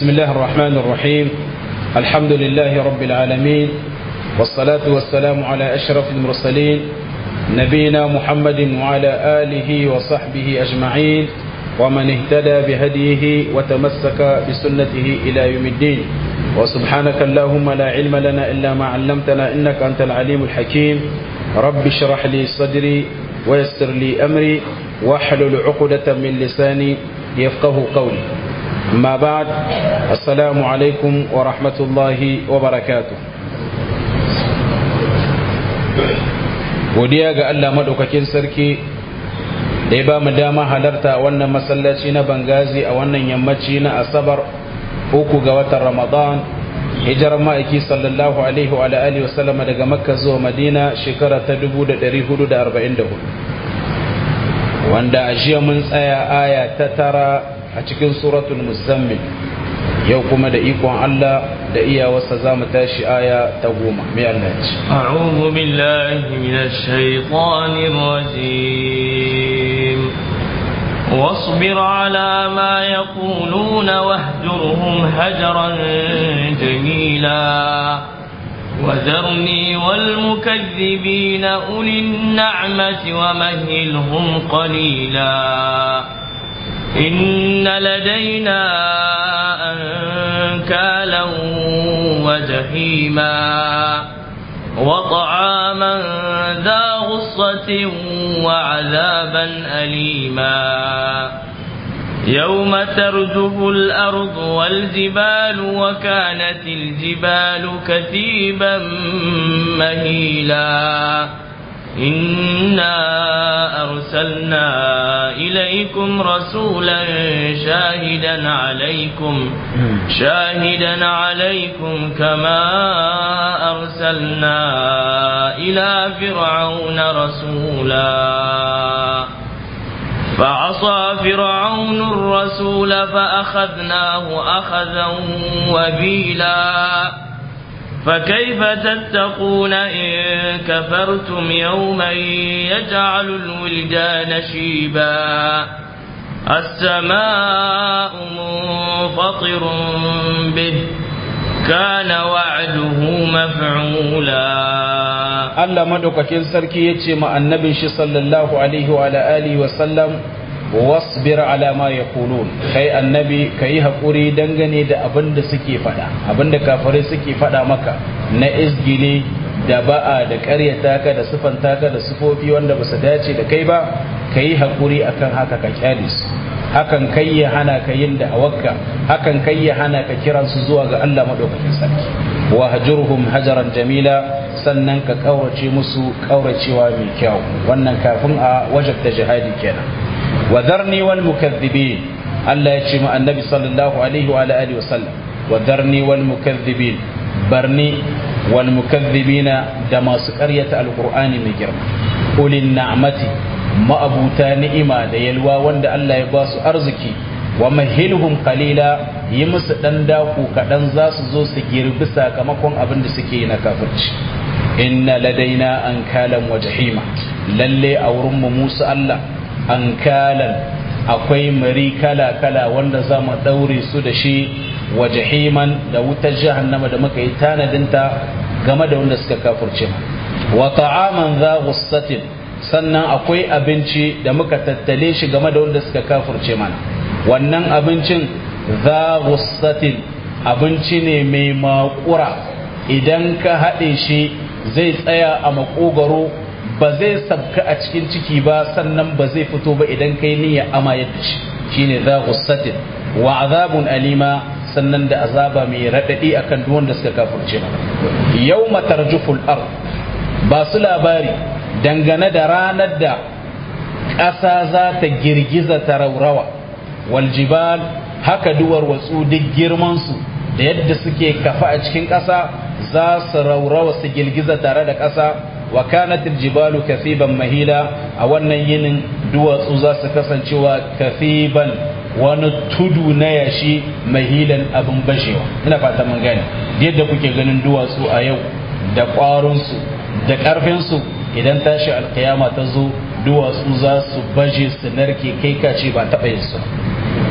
بسم الله الرحمن الرحيم. الحمد لله رب العالمين، والصلاة والسلام على أشرف المرسلين نبينا محمد وعلى آله وصحبه أجمعين ومن اهتدى بهديه وتمسك بسنته إلى يوم الدين. وسبحانك اللهم لا علم لنا إلا ما علمتنا إنك أنت العليم الحكيم. رب اشرح لي صدري ويسر لي أمري واحلل عقدة من لساني يفقه قولي. أما بعد، السلام عليكم ورحمة الله وبركاته. godiya ga Allah madaukakin sarki da ya ba mu dama halarta wannan masallaci na Bangazi a wannan yammaci na Asabar 3 ga watan Ramadan, hijirar ma'aiki sallallahu alaihi wa alihi wasallam daga Makka zuwa Madina shekara ta 1444, wanda a jiya mun tsaya aya ta 9 a cikin suratul Muzammil. yau kuma da ikon Allah da iyawarsa za mu tashi aya ta 10. mai Allah ya ce, a'udhu billahi minash shaitanir rajim. واصبر على ما يقولون واهجرهم هجرا جميلا وذرني والمكذبين أولي النعمة ومهلهم قليلا إن لدينا أنكالا وجحيما وطعاما ذا غصة وعذابا أليما يوم ترجف الأرض والجبال وكانت الجبال كثيبا مهيلا إنا أرسلنا إليكم رسولا شاهدا عليكم كما أرسلنا إلى فرعون رسولا فعصى فرعون الرسول فأخذناه أخذا وبيلا فكيف تتقون إن كفرتم يوما يجعل الولدان شيبا السماء منفطر به كان وعده مفعولا. Allah madaukakin sarki yace ma annabin shi sallallahu alaihi wa alihi wa sallam, wasbir ala ma yaqulun, kai annabi kai hakuri dangane da abin da suke fada, abin da kafirai suke fada maka na izgili da ba'a da ƙaryata ka da sifanta ka da sifofi wanda ba su dace da kai ba, kai hakuri akan haka ka kyale su. Hakan kai ya hana ka yin da awakka, hakan kai ya hana ka kiran su zuwa ga Allah madaukakin sarki. wa hajurhum hajaran jamila, sannan ka kaurace musu kauracewa mai kyau. Wannan kafin a wajabta jihadi kenan. wa dharni wal mukaththibin, Allah ya ce ma annabi sallallahu alaihi wa alihi wa sallam, wa dharni wal mukaththibin, barni wal mukaththibina da masu ƙaryata alqur'ani mai girma. ulin na'mati, ma'abuta ni'ima da yalwa wanda Allah ya ba su arziki. wa mahilhum qalila, yi musu dan daku kadan za su zo su girbi sakamakon abin da suke yi na kafirci. inna ladaina ankalan wa jahima, lalle a wurin mu Musa Allah ankalan, akwai mari kala kala wanda za mu daure su da shi, wa jahiman da wutar jahannama da muka yi tanadinta game da wanda suka kafirce mu. wa ta'aman za ghussatin, sannan akwai abinci da muka tattale shi game da wanda suka kafirce mana. wannan abincin za ghussatin, abinci ne mai makura, idan ka haɗe shi zai tsaya a makogaro, ba zai sabka a cikin ciki ba, sannan ba zai fito ba idan kai niyya amayar da shi. shine za ghussatin. wa azabun alima, sannan da azaba mai raɗaɗi akan duk wanda suka kafirce mana. yawma tarjuful ard, ba su labari dangane da ranar da ƙasa za ta girgiza ta raurawa. waljibal, haka duwar watsu duk girmansu da yadda suke kafa a cikin ƙasa za su raurawa su girgiza tare da ƙasa. wa kanatil jibalu kasiban mahila, a wannan yinin duwatsu za su kasancewa kasiban, wani tudu na yashi, mahilan abin bashewa. ina fata mun gane yadda kuke ganin duwatsu a yau da ƙwarinsu da ƙarfinsu, idan tashi alkiyama ta zo duwatsu za su baje su narke kai ka ce ba taɓa yin su.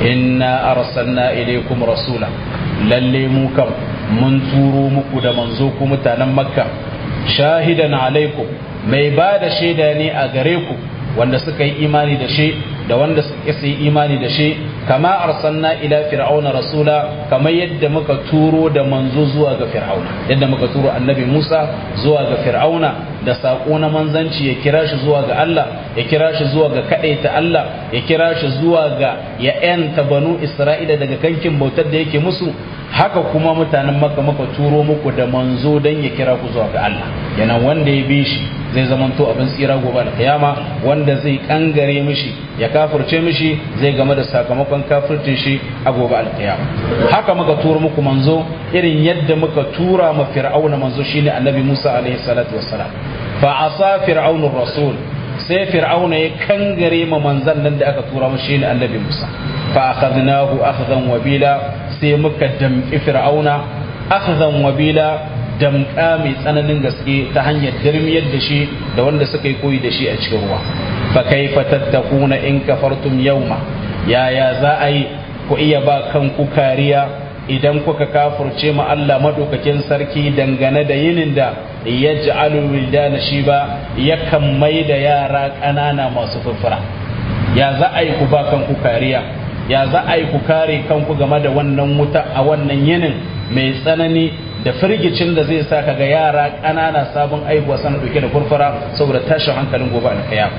inna arsalna ilaykum rasula lalle mu kam mun turo muku da manzo ku mutanen makka shahidan alaikum mai ba da shaida ne a gare ku wanda suka yi imani da shi da wanda suka yi imani da shi kama arsalna ila fir'auna rasula kamar yadda muka turo da manzo zuwa ga fir'auna yadda muka turo annabi Musa zuwa ga fir'auna da sako na manzanci ya kira shi zuwa ga Allah ya kira shi zuwa ga kadaita Allah ya kira shi zuwa ga ya yanta banu Isra'ila daga kankin bautar da yake musu haka kuma mutanen Makka muka turo muku da manzo dan ya kira ku zuwa ga Allah yana wanda ya bi shi zai zamanto abin tsira gobe alkiyama wanda zai kangare mishi ya kafirce mishi zai game da sakamakon kafircin shi a gobe alkiyama haka muka tura muku manzo irin yadda muka tura ma fir'auna manzo shine annabi Musa alaihi salatu wassalam fa asa fir'aunu rasul sai fir'auna ya kangare ma manzan nan da aka tura mishi shine annabi Musa fa akhadnahu akhdan wabila sai muka damƙi fir'auna akhdan wabila damƙa mai tsananin gaske ta hanyar dirmiyar da shi da wanda suka yi koyi da shi a cikin ruwa fa kaifa tattakuna in kafartum yawma yaya za a yi ku iya ba kanku kariya idan kuka kafurce ma Allah madaukakin sarki dangane da yinin da yaj'alul wildana shiba yakan mai da yara ƙanana masu furfura ya za a yi ku ba kanku kariya ya za a yi ku kare kanku game da wannan wuta a wannan yinin mai tsanani da firgicin da zai sa kaga yara ƙanana sabon aihuwa sana dauke da furfura saboda tashin hankalin gobe alkiyama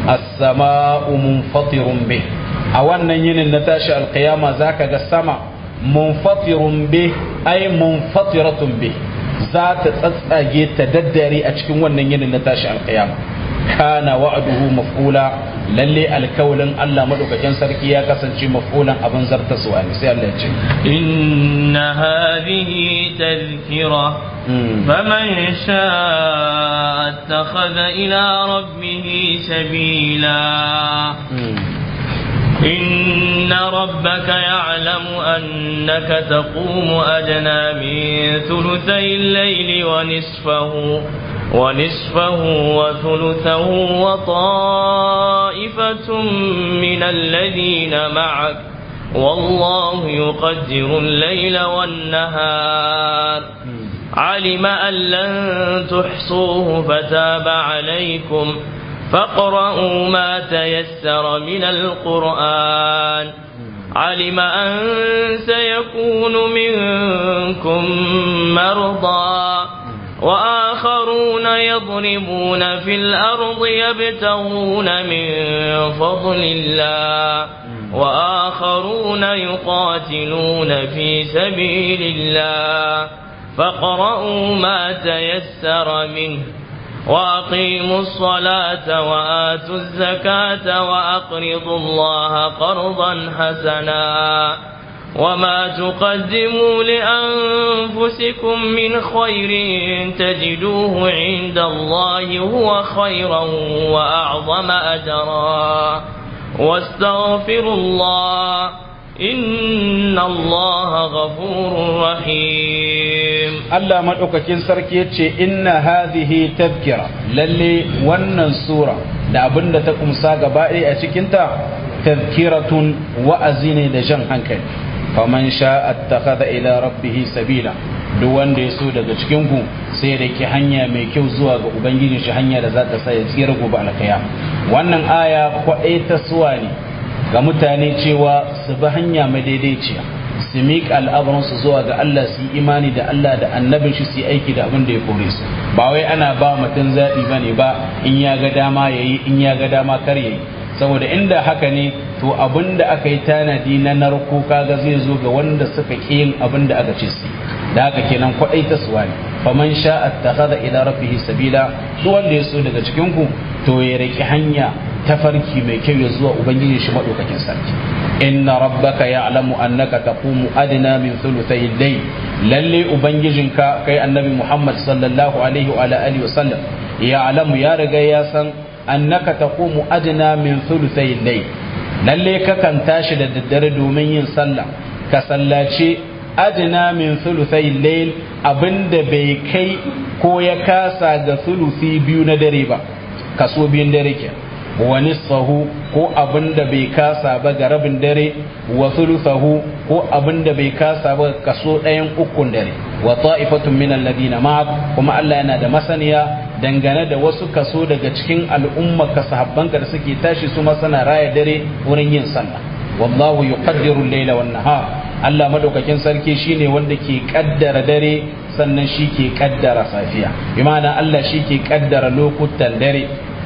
as-sama'u munfatirun bih a wannan yinin na tashi alkiyama zaka ga sama munfatirun bih ay munfatiratun bih za ta tsatsage ta daddare a cikin wannan yinin na tashi alkiyama kana wa'duhu maf'ula lalle alkawlin Allah madaukakin sarki ya kasance maf'ulan abin zartaswa ne sai Allah ya ce inna hadhihi tadhkira faman sha'a attakhadha ila rabbih sabila إن ربك يعلم أنك تقوم أدنى من ثلثي الليل ونصفه وثلثه وطائفة من الذين معك والله يقدر الليل والنهار علم أن لن تحصوه فتاب عليكم فاقرؤوا ما تيسر من القرآن علم أن سيكون منكم مرضى وآخرون يضربون في الأرض يبتغون من فضل الله وآخرون يقاتلون في سبيل الله فاقرؤوا ما تيسر منه وأقيموا الصلاة وآتوا الزكاة وأقرضوا الله قرضا حسنا وما تقدموا لأنفسكم من خير تجدوه عند الله هو خيرا وأعظم أجرا واستغفروا الله إن الله غفور رحيم الله مدوكاكين sarki yace inna hadhihi tadhkira lalle wannan sura da abinda ta kumsa gaba ɗaya a cikin ta tadhkiratun wa'azi ne da jan hankali faman sha'a attakhadha ila rabbih sabila duk wanda ya so daga cikin ku sai da ki hanya mai kyau zuwa ga ubangiji shi hanya da za ta sa ya tsira gobe alkaya wannan aya kwaɗai ta suwa ne ga mutane cewa su bi hanya madaidaiciya su miƙa al'amuransu zuwa ga Allah su yi imani da Allah da annabin shi su yi aiki da abin da ya kore su ba wai ana ba mutum zaɓi ba ne ba in ya ga dama ya yi in ya ga dama kar ya yi saboda inda haka ne to abin da aka yi tanadi na narko kaga zai zo ga wanda suka ƙi yin abin da aka ce su da haka kenan kwaɗai ta suwa ne faman sha'a attakhadha ila rabbih sabila duk wanda ya so daga cikin ku to ya riki hanya tafarki mai kyau ya zuwa ubangiji shi madaukakin sarki inna rabbaka ya'lamu annaka taqumu adna min thuluthay al-layl lalle ubangijinka kai annabi Muhammad sallallahu alaihi wa alihi wa sallam ya'lamu ya riga ya san annaka taqumu adna min thuluthay al-layl lalle kakan tashi da daddare domin yin sallah ka sallace adna min thuluthay al-layl abinda bai kai ko ya kasa ga thuluthi biyu na dare ba kaso biyun dare ke wa nisfahu ko abinda bai kasa ba ga rabin dare wa thuluthahu ko abinda bai kasa ba kaso ɗayan ukun dare wa ta'ifatun min alladhina ma'ak kuma Allah yana da masaniya dangane da wasu kaso daga cikin al'umma ka sahabbanka da suke tashi su ma suna raya dare wurin yin sallah wallahu yuqaddiru al-layla wan nahar Allah madaukakin sarki shine wanda ke kaddara dare sannan shi ke kaddara safiya bi ma'ana Allah shi ke kaddara lokutan dare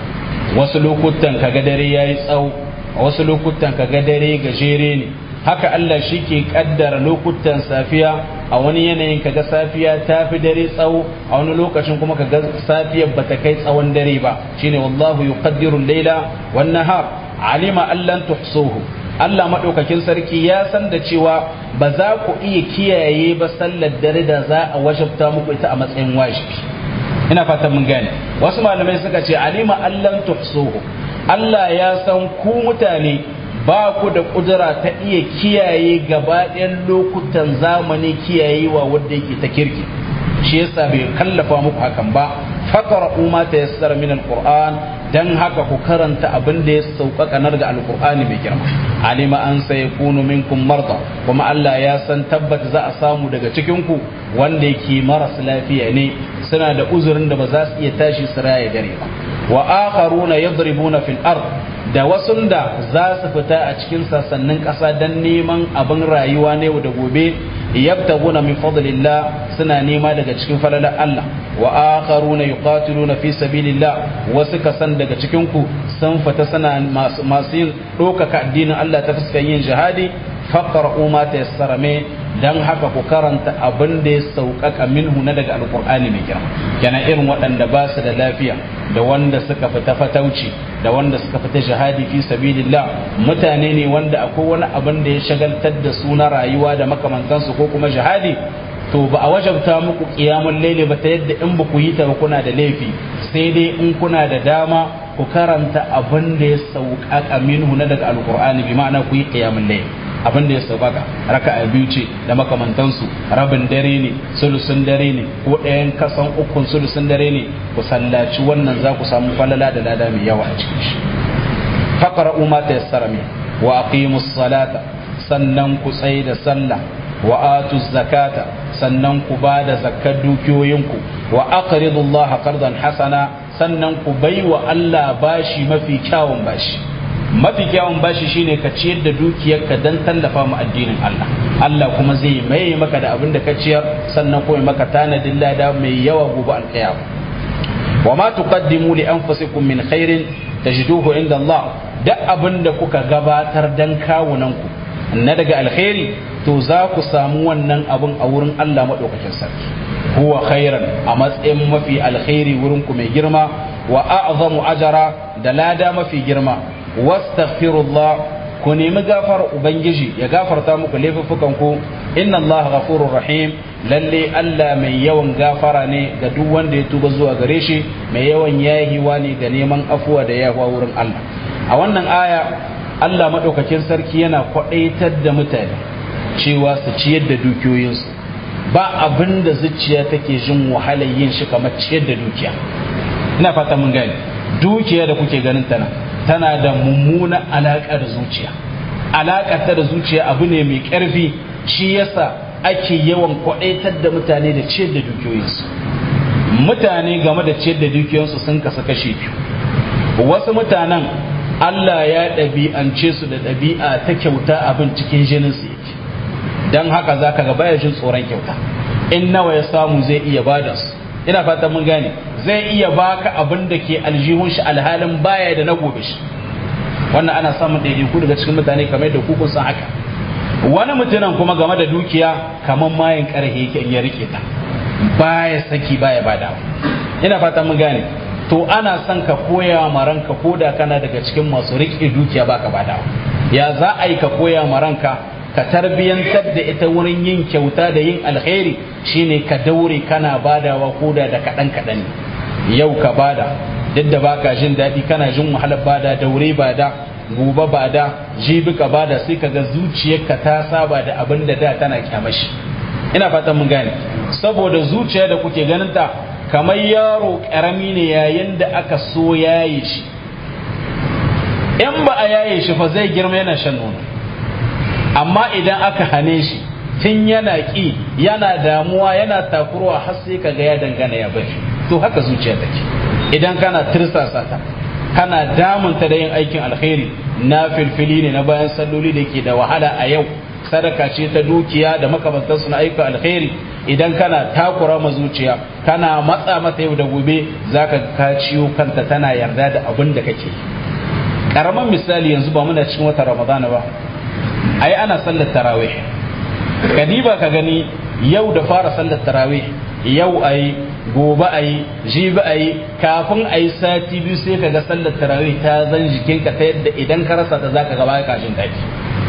wasu lokutan kaga dare yayi tsawo wasu lokutan kaga dare gajere ne haka Allah shi ke kaddara lokutan safiya a wani yanayin kaga safiya ta fi dare tsawo a wani lokacin kuma kaga safiyar bata kai tsawon dare ba shine wallahu yuqaddiru al-layla wan nahar alima allan tuhsuhu Allah madaukakin sarki ya san da cewa ba za ku iya kiyaye ba sallar dare da za a wajabta muku ita a matsayin wajibi ina fatan mun gane wasu malamai suka ce alima allan tuhsuhu Allah ya san ku mutane ba ku da kudura ta iya kiyaye gabaɗayan lokutan zamani kiyayewa wanda yake ta kirki shi yasa bai kallafa muku hakan ba faqra'u ma tayassara min alquran dan haka ku karanta abin da ya sauƙaƙa na daga alqur'ani mai girma alima an sayakunu minkum marda kuma Allah ya san tabbata za a samu daga cikin ku wanda yake maras lafiya ne suna da uzurin da ba za su iya tashi su raye dare ba wa akharuna yadribuna fil ard da wasu da za su fita a cikin sassanin ƙasa don neman abin rayuwa ne da gobe yabtaguna min fadlillah suna nema daga cikin falalar Allah wa akharuna yuqatiluna fi sabilillah wasu kasan daga cikin ku sun fita suna masu yin ɗaukaka addinin Allah ta fuskar yin jihadi faqra'u ma tayassara min dan haka ku karanta abin da ya sauƙaƙa minhu na daga alqur'ani mai girma yana irin waɗanda ba su da lafiya da wanda suka fita fatauci da wanda suka fita jihadi fi sabilillah mutane ne wanda akwai wani abin da ya shagaltar da su na rayuwa da makamantansu ko kuma jihadi to ba a wajabta muku qiyamul layli ba ta yadda in ba ku yi ta ba kuna da laifi sai dai in kuna da dama ku karanta abin da ya sauƙaƙa minhu na daga alqur'ani bi ma'ana ku yi qiyamul layli abin da ya sauƙaƙa raka'a biyu ce da makamantansu rabin dare ne sulusun dare ne ko ɗayan kasan ukun sulusun dare ne ku sallaci wannan za ku samu falala da lada mai yawa a cikin shi faqra'u ma tayassara min wa aqimus salata sannan ku tsaye da sallah wa atuz zakata sannan ku ba da zakkar dukiyoyinku wa aqridullaha qardan hasana sannan ku baiwa Allah bashi mafi kyawun bashi mafi kyawun bashi shine ka ciyar da dukiyarka dan tallafa mu addinin Allah Allah kuma zai mai maka da abin da ka ciyar sannan kuma maka tanadin lada mai yawa gobe alqiyam wa ma tuqaddimu li anfusikum min khairin tajiduhu inda Allah duk abin da kuka gabatar dan kawunanku na daga alkhairi to za ku samu wannan abin a wurin Allah madaukakin sarki huwa khairan a matsayin mafi alkhairi wurin ku mai girma wa a'zamu ajara da lada mafi girma wastaghfirullah ku nemi gafar ubangiji ya gafarta muku laifukan ku inna Allah ghafurur rahim lalle Allah mai yawan gafara ne ga duk wanda ya tuba zuwa gare shi mai yawan yahiwa ne ga neman afuwa da yahuwa wurin Allah a wannan aya Allah madaukakin sarki yana kwadaitar da mutane cewa su ciyar da dukiyoyinsu ba abin da zuciya take jin wahalar yin shi kamar ciyar da dukiya ina fata mun gani dukiya da kuke ganin tana da mummuna alaƙa da zuciya alaƙa ta da zuciya abu ne mai ƙarfi shi yasa ake yawan kwaɗaitar da mutane da ciyar da dukiyoyinsu mutane game da ciyar da dukiyoyinsu sun kasa kashe biyu wasu mutanen Allah ya ɗabi'ance su da ɗabi'a ta kyauta abin cikin jinin su yake don haka za ka ga baya jin tsoron kyauta in nawa ya samu zai iya bada su ina fatan mun gane zai iya baka abin da ke aljihun shi alhalin baya da na gobe shi wannan ana samun ɗaiɗaiku daga cikin mutane kamar da ku kun san haka wani mutumin kuma game da dukiya kamar mayin karhe yake ya rike ta baya saki baya bada ina fatan mun gane to ana son ka koya ma ranka koda kana daga cikin masu rike dukiya baka bada ya za a yi ka koya ma ranka ka tarbiyantar da ita wurin yin kyauta da yin alkhairi shine ka daure kana badawa koda da kaɗan kaɗan yau ka bada duk da baka jin daɗi kana jin wahalar bada daure bada gobe bada jibi ka bada sai ka ga zuciyarka ta saba da abin da tana kyamashi ina fatan mun gane saboda zuciya da kuke ganin ta kamar yaro karami ne yayin da aka so yaye shi in ba a yaye shi fa zai girma yana shan nono, amma idan aka hane shi tun yana ƙi yana damuwa yana takurwa har sai kaga ya dangana ya bari. To haka zuciya take, idan kana tirsasa ta kana damunta da yin aikin alkhairi na filfili ne na bayan salloli da ke da wahala a yau, sadaka ce ta dukiya da makamantansu na aikin alkhairi, idan kana takura ma zuciya kana matsa mata yau da gobe zaka ka ciwo kanta tana yarda da abin da kake. Karaman misali yanzu ba muna cikin watan Ramadana ba, ai ana sallar tarawih, kadiba ka gani yau da fara sallar tarawih, yau ayi gobe ayi jibi ayi kafin ayi sati biyu sai ka ga sallar tarawih ta zan jikinka ta yadda idan ka rasa ta zaka gaba ka jin daɗi.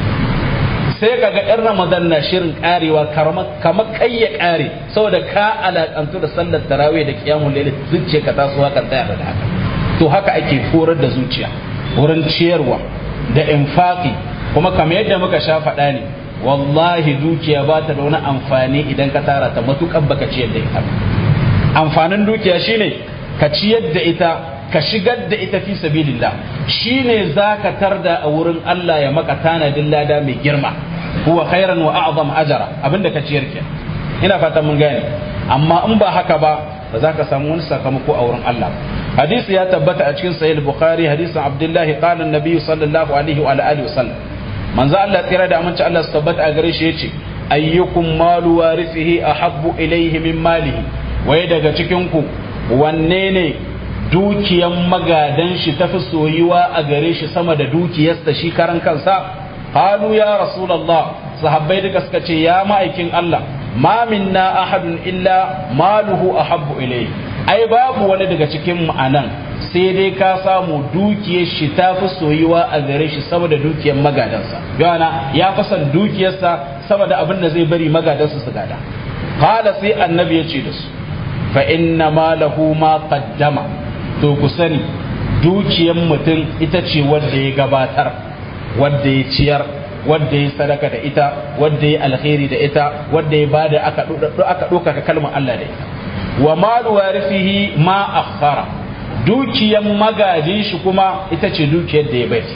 sai ka ga ɗan Ramadan na shirin karewa kamar kai ya kare saboda ka alakantu da sallar tarawih da qiyamul layl, zuciya ka taso kan tsaya da haka. To haka ake horar da zuciya wurin ciyarwa da infaqi, kuma kamar yadda muka sha faɗa ne, wallahi dukiya ba ta da wani amfani idan ka tara ta matuƙar baka ciyar da ita. Amfanin dukiya shine ka ciyar da ita, ka shigar da ita fi sabilillah, shine zaka tarda a wurin Allah ya maka tanadin lada mai girma, huwa khairan wa a'zam ajra, abinda ka ciyar ke. Ina fatan mun gane, amma in ba haka ba ba za ka samu wani sakamako a wurin Allah. Hadisi ya tabbata a cikin sahih Bukhari, hadisin Abdullah qala an-nabi sallallahu alaihi wa alihi wasallam, manzo Allah tsira da aminci Allah su tabbata a gare shi yace ayyukum malu warithihi ahabbu ilayhi min malihi, waye daga cikin ku wanne ne dukiyan magadan shi tafi soyuwa a gare shi sama da dukiyarsa shi karan kansa? Qalu ya rasulullah, sahabbai duka suka ce ya ma'aikin Allah, ma minna ahadun illa maluhu ahabbu ilayhi, ai babu wani daga cikin mu anan sai dai ka samu dukiyar shi ta fi soyuwa a gare shi sama da dukiyar magadansa, yana ya fi son dukiyarsa sama da abin da zai bari magadansa su gada. Qala sai annabi ya ce da su, fa inna ma lahu ma qaddama, to ku sani dukiyar mutum ita ce wanda ya gabatar, wanda ya ciyar, wanda ya sadaka da ita, wanda ya alkhairi da ita, wanda ya bada aka ɗaukaka kalmar Allah da ita. Wa malu warithihi ma akhara, dukiyar magajin shi kuma ita ce dukiyar da ya bari.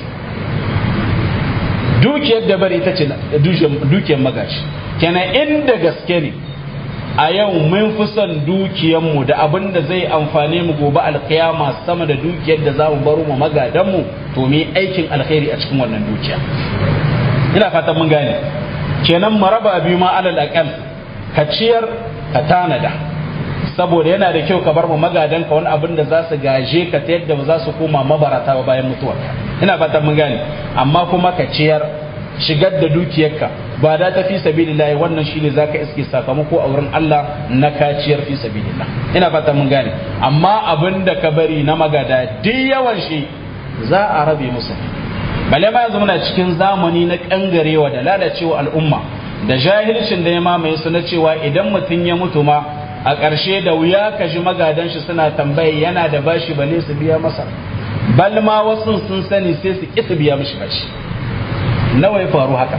Dukiyar da bari ita ce dukiyar magaji. Kenan inda gaske ne a yau mun fi son dukiyarmu da abin da zai amfane mu gobe alkiyama sama da dukiyar da za mu baro mu magadanmu, to mu yi aikin alkhairi a cikin wannan dukiya. Ina fatan mun gane. Kenan maraba biyu ma alal aqal, ka ciyar ka tanada, saboda yana da kyau ka bar mu magadanka wani abin da za su gaje ka ta yadda ba za su koma mabarata ba bayan mutuwarka. Ina fatan mun gane. Amma kuma ka ciyar, shigar da dukiyarka ba da ta fi sabilillah, wannan shine zaka iske sakamako a wurin Allah na kaciyar fi sabilillah. Ina fata mun gane. Amma abinda ka bari na magada duk yawan shi za a rabe musu. Bale ma yanzu muna cikin zamani na kangarewa da lalacewa al'umma da jahilcin da ya mamaye su na cewa idan mutum ya mutu ma a ƙarshe da wuya ka ji magadan shi suna tambaye yana da bashi bale su biya masa, bal ma wasu sun sani sai su ƙi su biya mishi bashi. Nawa ya faru haka?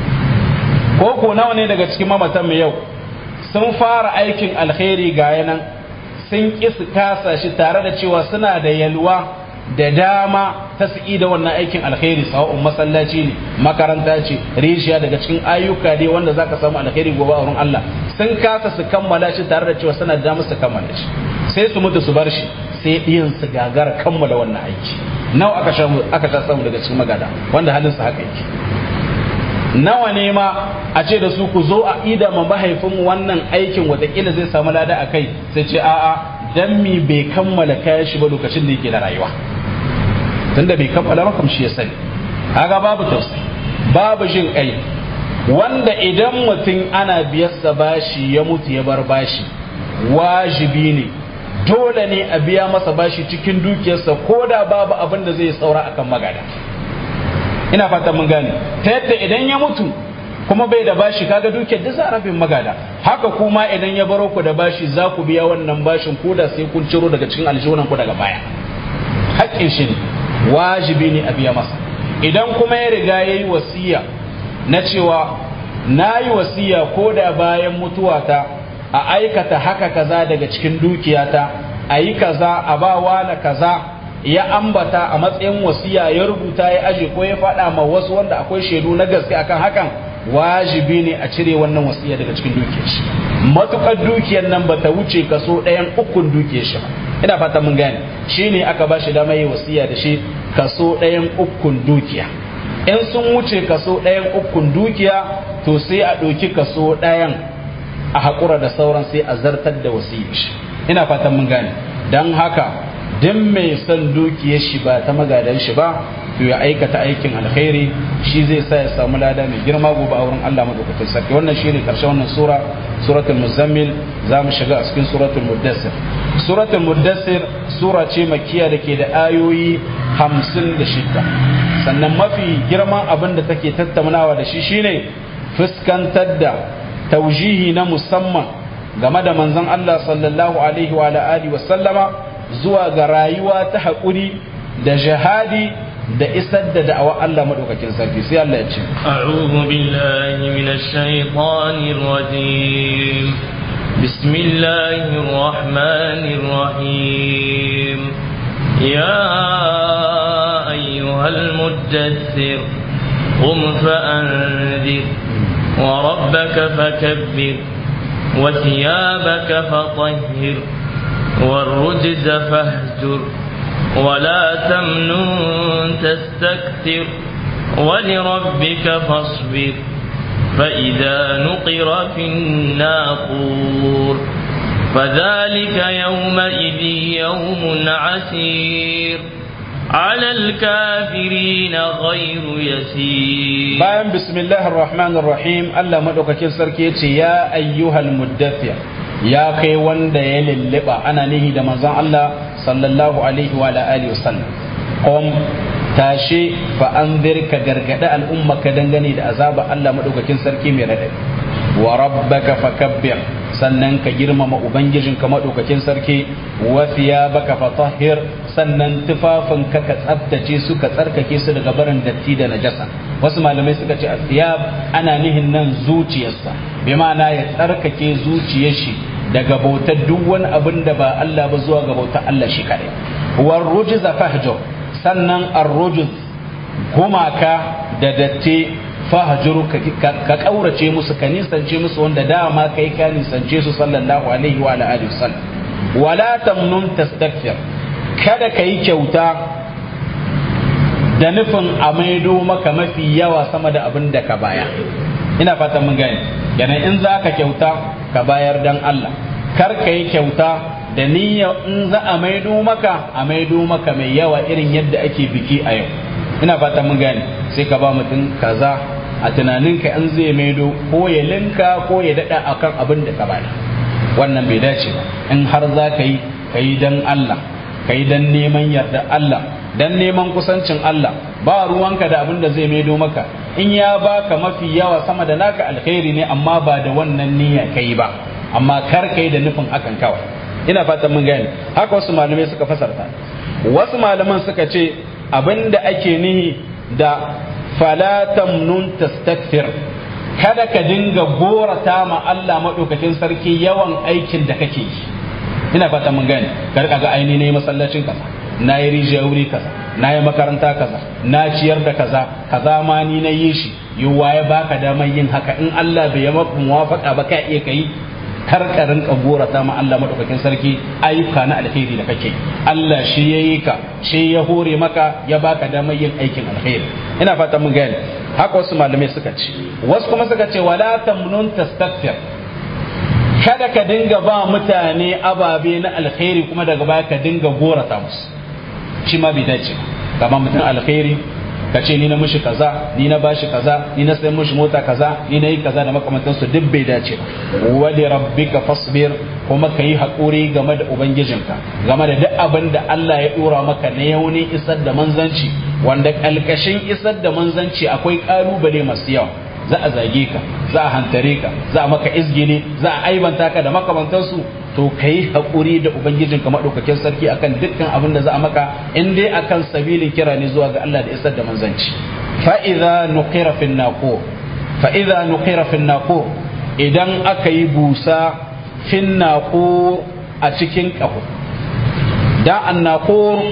Ko nawa ne daga cikin mamatan mu yau sun fara aikin alkhairi ga yanan sun ƙi su kasa shi tare da cewa suna da yalwa da dama ta su da wannan aikin alkhairi, sawa'un masallaci ne, makaranta ce, rishiya daga cikin ayyuka dai wanda zaka samu alkhairi gobe a wurin Allah, sun kasa su kammala shi tare da cewa suna da damar su kammala shi, sai su mutu su bar shi, sai ɗiyan su gagara kammala wannan aiki. Nawa aka sha samu daga cikin magada wanda halin su haka yake. Nawa ne ma a ce da su ku zo a ida ma mahaifin wannan aikin watakila zai samu lada a kai, sai ce a'a dan mi bai kammala kayan shi ba lokacin da yake da rayuwa, tunda bai kammala ba kam shi ya sani. Kaga babu tausayi, babu jin kai, wanda idan mutum ana biyarsa bashi ya mutu ya bar bashi, wajibi ne dole ne a biya masa bashi cikin dukiyarsa ko da babu abin da zai saura akan magada. Ina fatan mun gane, ta yadda idan ya mutu kuma bai da bashi kaga dukiyar da za a rabe magada, haka kuma idan ya baro ku da bashi za ku biya wannan bashin ko da sai kun ciro daga cikin aljihunan ku daga baya. Haƙƙin shi ne, wajibi ne a biya masa. Idan kuma ya riga ya yi wasiya na cewa na yi wasiya ko da bayan mutuwata a aikata haka kaza daga cikin dukiyata, a yi kaza a ba na kaza, ya ambata a matsayin wasiya ya rubuta ya aje ko ya faɗa ma wasu wanda akwai shaidu na gaske akan hakan, wajibi ne a cire wannan wasiya daga cikin dukiyar shi, matukar dukiyar nan bata wuce kaso 1/3 dukiyar shi ba. Ina fata mun gane, shine aka ba shi dama yi wasiya da shi kaso 1/3 dukiya. In sun wuce kaso 1/3 dukiya, to sai a ɗauki kaso 1 a haƙura da sauran sai a zartar da wasiyar shi. Ina fatan mun gane, don haka din mai son dukiyar shi ba ta magadan shi ba, to ya aikata aikin alkhairi, shi zai sa ya samu lada mai girma gobe a wurin Allah madaukakin sarki. Wannan shine karshen wannan sura, suratul muzammil. Za mu shiga a cikin suratul muddassir. Suratul muddassir sura ce makkiya da ke da ayoyi 56. Sannan mafi girman abin da take tattaunawa da shi shine fuskantar da taujihi na musamman game da manzon Allah sallallahu alaihi wa alihi wa sallama zuwa ga rayuwa ta haƙuri da jihadi da isar da da'awa Allah madaukakin sarki. Sai Allah ya ce a'udhu billahi minash shaitanir rajim, bismillahir rahmanir rahim, ya ayyuhal muddaththir qum fa'anzir wa rabbaka fakabbir wa thiyabaka fatahhir والرجز فاهجر ولا تمنن تستكثر ولربك فاصبر فإذا نقر في الناقور فذلك يومئذ يوم عسير على الكافرين غير يسير. bayan bismillahir rahmanir rahim, Allah madaukakin sarki yace ya ayyuhal muddaththir, ya kai wanda ya lulluba, ana nihi da manzon Allah sallallahu alaihi wa alihi wasallam. Qum, tashi fa anzir, ka gargada al'umma ka dangane da azaba Allah madaukakin sarki mai radadi. Wa rabbaka fakabbir, sannan ka girmama ubangijinka madaukakin sarki. Wa thiyabaka fatahhir, sannan tufafin ka tsaftace su, ka tsarkake su daga barin datti da najasa. Wasu malamai suka ce athiyab ana nihin nan zuciyarsa, bi ma'ana ya tsarkake zuciyar shi daga bautar duk wani abin da ba Allah ba zuwa ga bautar Allah shi kadai. War rujuz fahjur, sannan ar-rujuz gumaka da datti fahjur ka kaurace musu, ka nisance musu wanda dama kai ka nisance su sallallahu alaihi wa alihi wasallam. Wala tamnun tastakthir, kada kai kyauta da nufin a maido maka mafi yawa sama da abin da ka baya. Ina fatan mun gane, yana in za ka kyauta ka bayar dan Allah, kar ka yi kyauta da niyya in za a maido maka mai yawa irin yadda ake biki a yau. Ina fatan mun gane, sai ka ba mutum kaza a tunaninka in zai maido ko ya linka ko ya dada akan abin da ka bada. Wannan bai dace ba. In har za ka yi dan Allah, ka yi dan neman yarda Allah, dan neman kusancin Allah, ba ruwanka da abin da zai maido maka. In ya baka mafi yawa sama da naka alkhairi ne, amma ba da wannan niyya kai ba, amma kar kai da nufin hakan kawai. Ina fatan mun gane. Haka wasu malamai suka fasarta. Wasu malaman suka ce abinda ake nihi da fala tamnun tastakthir, kada ka dinga gorata ma Allah madaukakin sarki yawan aikin da kake yi. Ina fatan mun gane. Kar ka ga aini ne masallacin kaza, na yi rijiya wuri kaza, na yi makaranta kaza, na ciyar da kaza ma ni na yi shi. Yiwuwa ya baka damar yin haka, in Allah bai yi maka muwafaka ba ka iya kai. Kar ka rinka gorata ma Allah madaukakin sarki ayyuka na alkhairi da kake. Allah shi yayi ka, shi ya hore maka, ya baka damar yin aikin alkhairi. Ina fatan mun gane. Haka wasu malamai suka ce. Wasu kuma suka ce wala tamnun tastakthir, kada ka dinga ba mutane ababe na alkhairi kuma daga baya ka dinga gorata musu. Shi ma bai dace ba. Kamar mutum alkhairi ka ce ni na mishi kaza, ni na bashi kaza, ni na sai mishi mota kaza, ni na yi kaza da makamantansu, duk bai dace ba. Wa li rabbika fasbir, kuma ka yi haƙuri game da ubangijinka, game da duk abin da Allah ya dora maka na yauni isar da manzanci, wanda kalkashin isar da manzanci akwai ƙalubale masu yawa. Za a zage ka, za a hantare ka, za a maka izgili, za a aibanta ka da makamantansu. To ka yi haƙuri da ubangijinka maɗaukakin sarki akan dukkan abin da za a maka, in dai akan sabilin kira ne zuwa ga Allah da isar da manzanci. Fa'iza nuqira fin naqur, idan aka yi busa fin naqur a cikin ƙaho. Da an naqur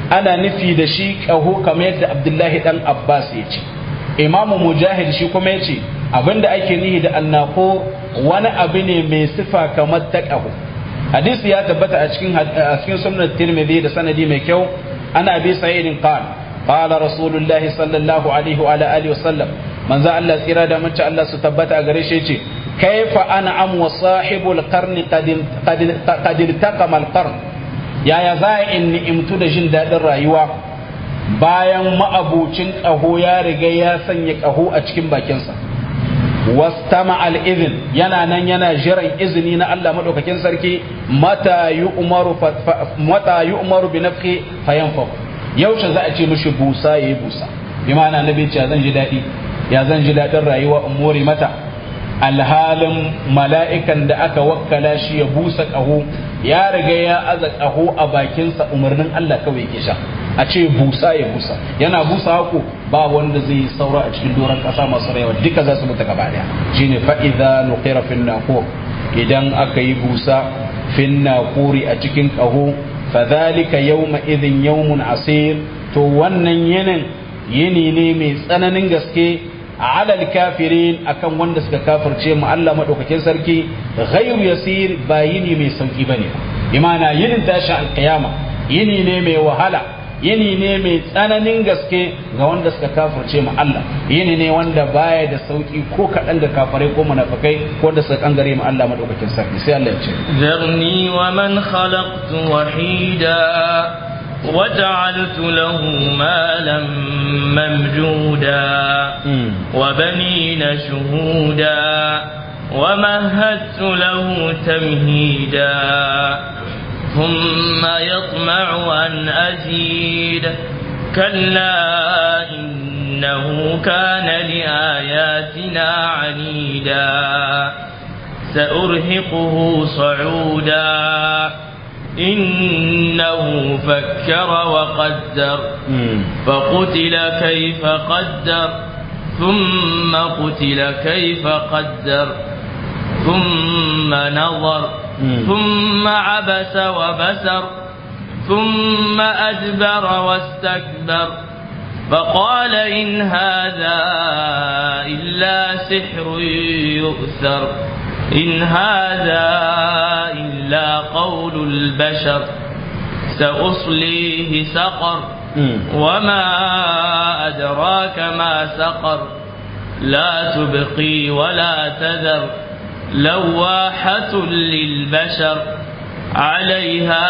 ana nufi da shi ƙaho kamar yadda Abdullahi dan Abbas ya ce. Imamu Mujahid shi kuma ya ce abinda ake nihi da annaqur wani abu ne mai sifa kamar ta ƙaho. Hadisi ya tabbata a cikin sunan Tirmidhi da sanadi mai kyau, ana Abi Sa'id qala Rasulullahi sallallahu alaihi wa alihi wasallam, manzo Allah tsira da mace Allah su tabbata a gare shi ce kaifa an'am wa sahibul qarni qad iltaqama al-qarn, yaya za in ni'imtu da jin dadin rayuwa bayan ma'abucin ƙaho ya riga ya sanya ƙaho a cikin bakinsa. Wastama al-idhin, yana nan yana jiran izini na Allah madaukakin sarki, mata yu'maru bi nafhi fayanfaq, yaushe za a ce mishi busa yayi busa, bi ma'ana nabi ce zan ji dadi, ya zan ji dadin rayuwa in more mata, alhalin mala'ikan da aka wakkala shi ya busa ƙaho ya riga ya aza ƙaho a bakinsa, umarnin Allah kawai yake sha, a ce busa ya busa, yana busa haku ba wanda zai saura a cikin doron ƙasa masu rayuwa, duka za su mutu gaba daya. Shine fa idza nuqira fin naqur, idan aka yi busa fin naquri a cikin ƙaho, fa dhalika yawma idhin yawmun asir, to wannan yini ne mai tsananin gaske alal kafirin akan wanda suka kafirce mu Allah madaukakin sarki, ghayru yasir, ba yini mai sauki bane, imana yinin tashi alqiyama yini ne mai wahala, yini ne mai tsananin gaske ga wanda suka kafirce mu Allah, yini ne wanda baya da sauki ko kadan ga kafirai ko munafikai ko wanda suka kangare mu Allah madaukakin sarki. Sai Allah ya ce zarni wa man khalaqtu wahida وجعلت له مالا ممجودا وبنين شهودا ومهدت له تمهيدا ثم يطمع أن أزيد كلا إنه كان لآياتنا عنيدا سأرهقه صعودا إنه فكر وقدر فقتل كيف قدر ثم قتل كيف قدر ثم نظر ثم عبس وبسر ثم أدبر واستكبر فقال إن هذا إلا سحر يؤثر إن هذا إلا قول البشر سأصليه سقر وما أدراك ما سقر لا تبقي ولا تذر لواحة للبشر عليها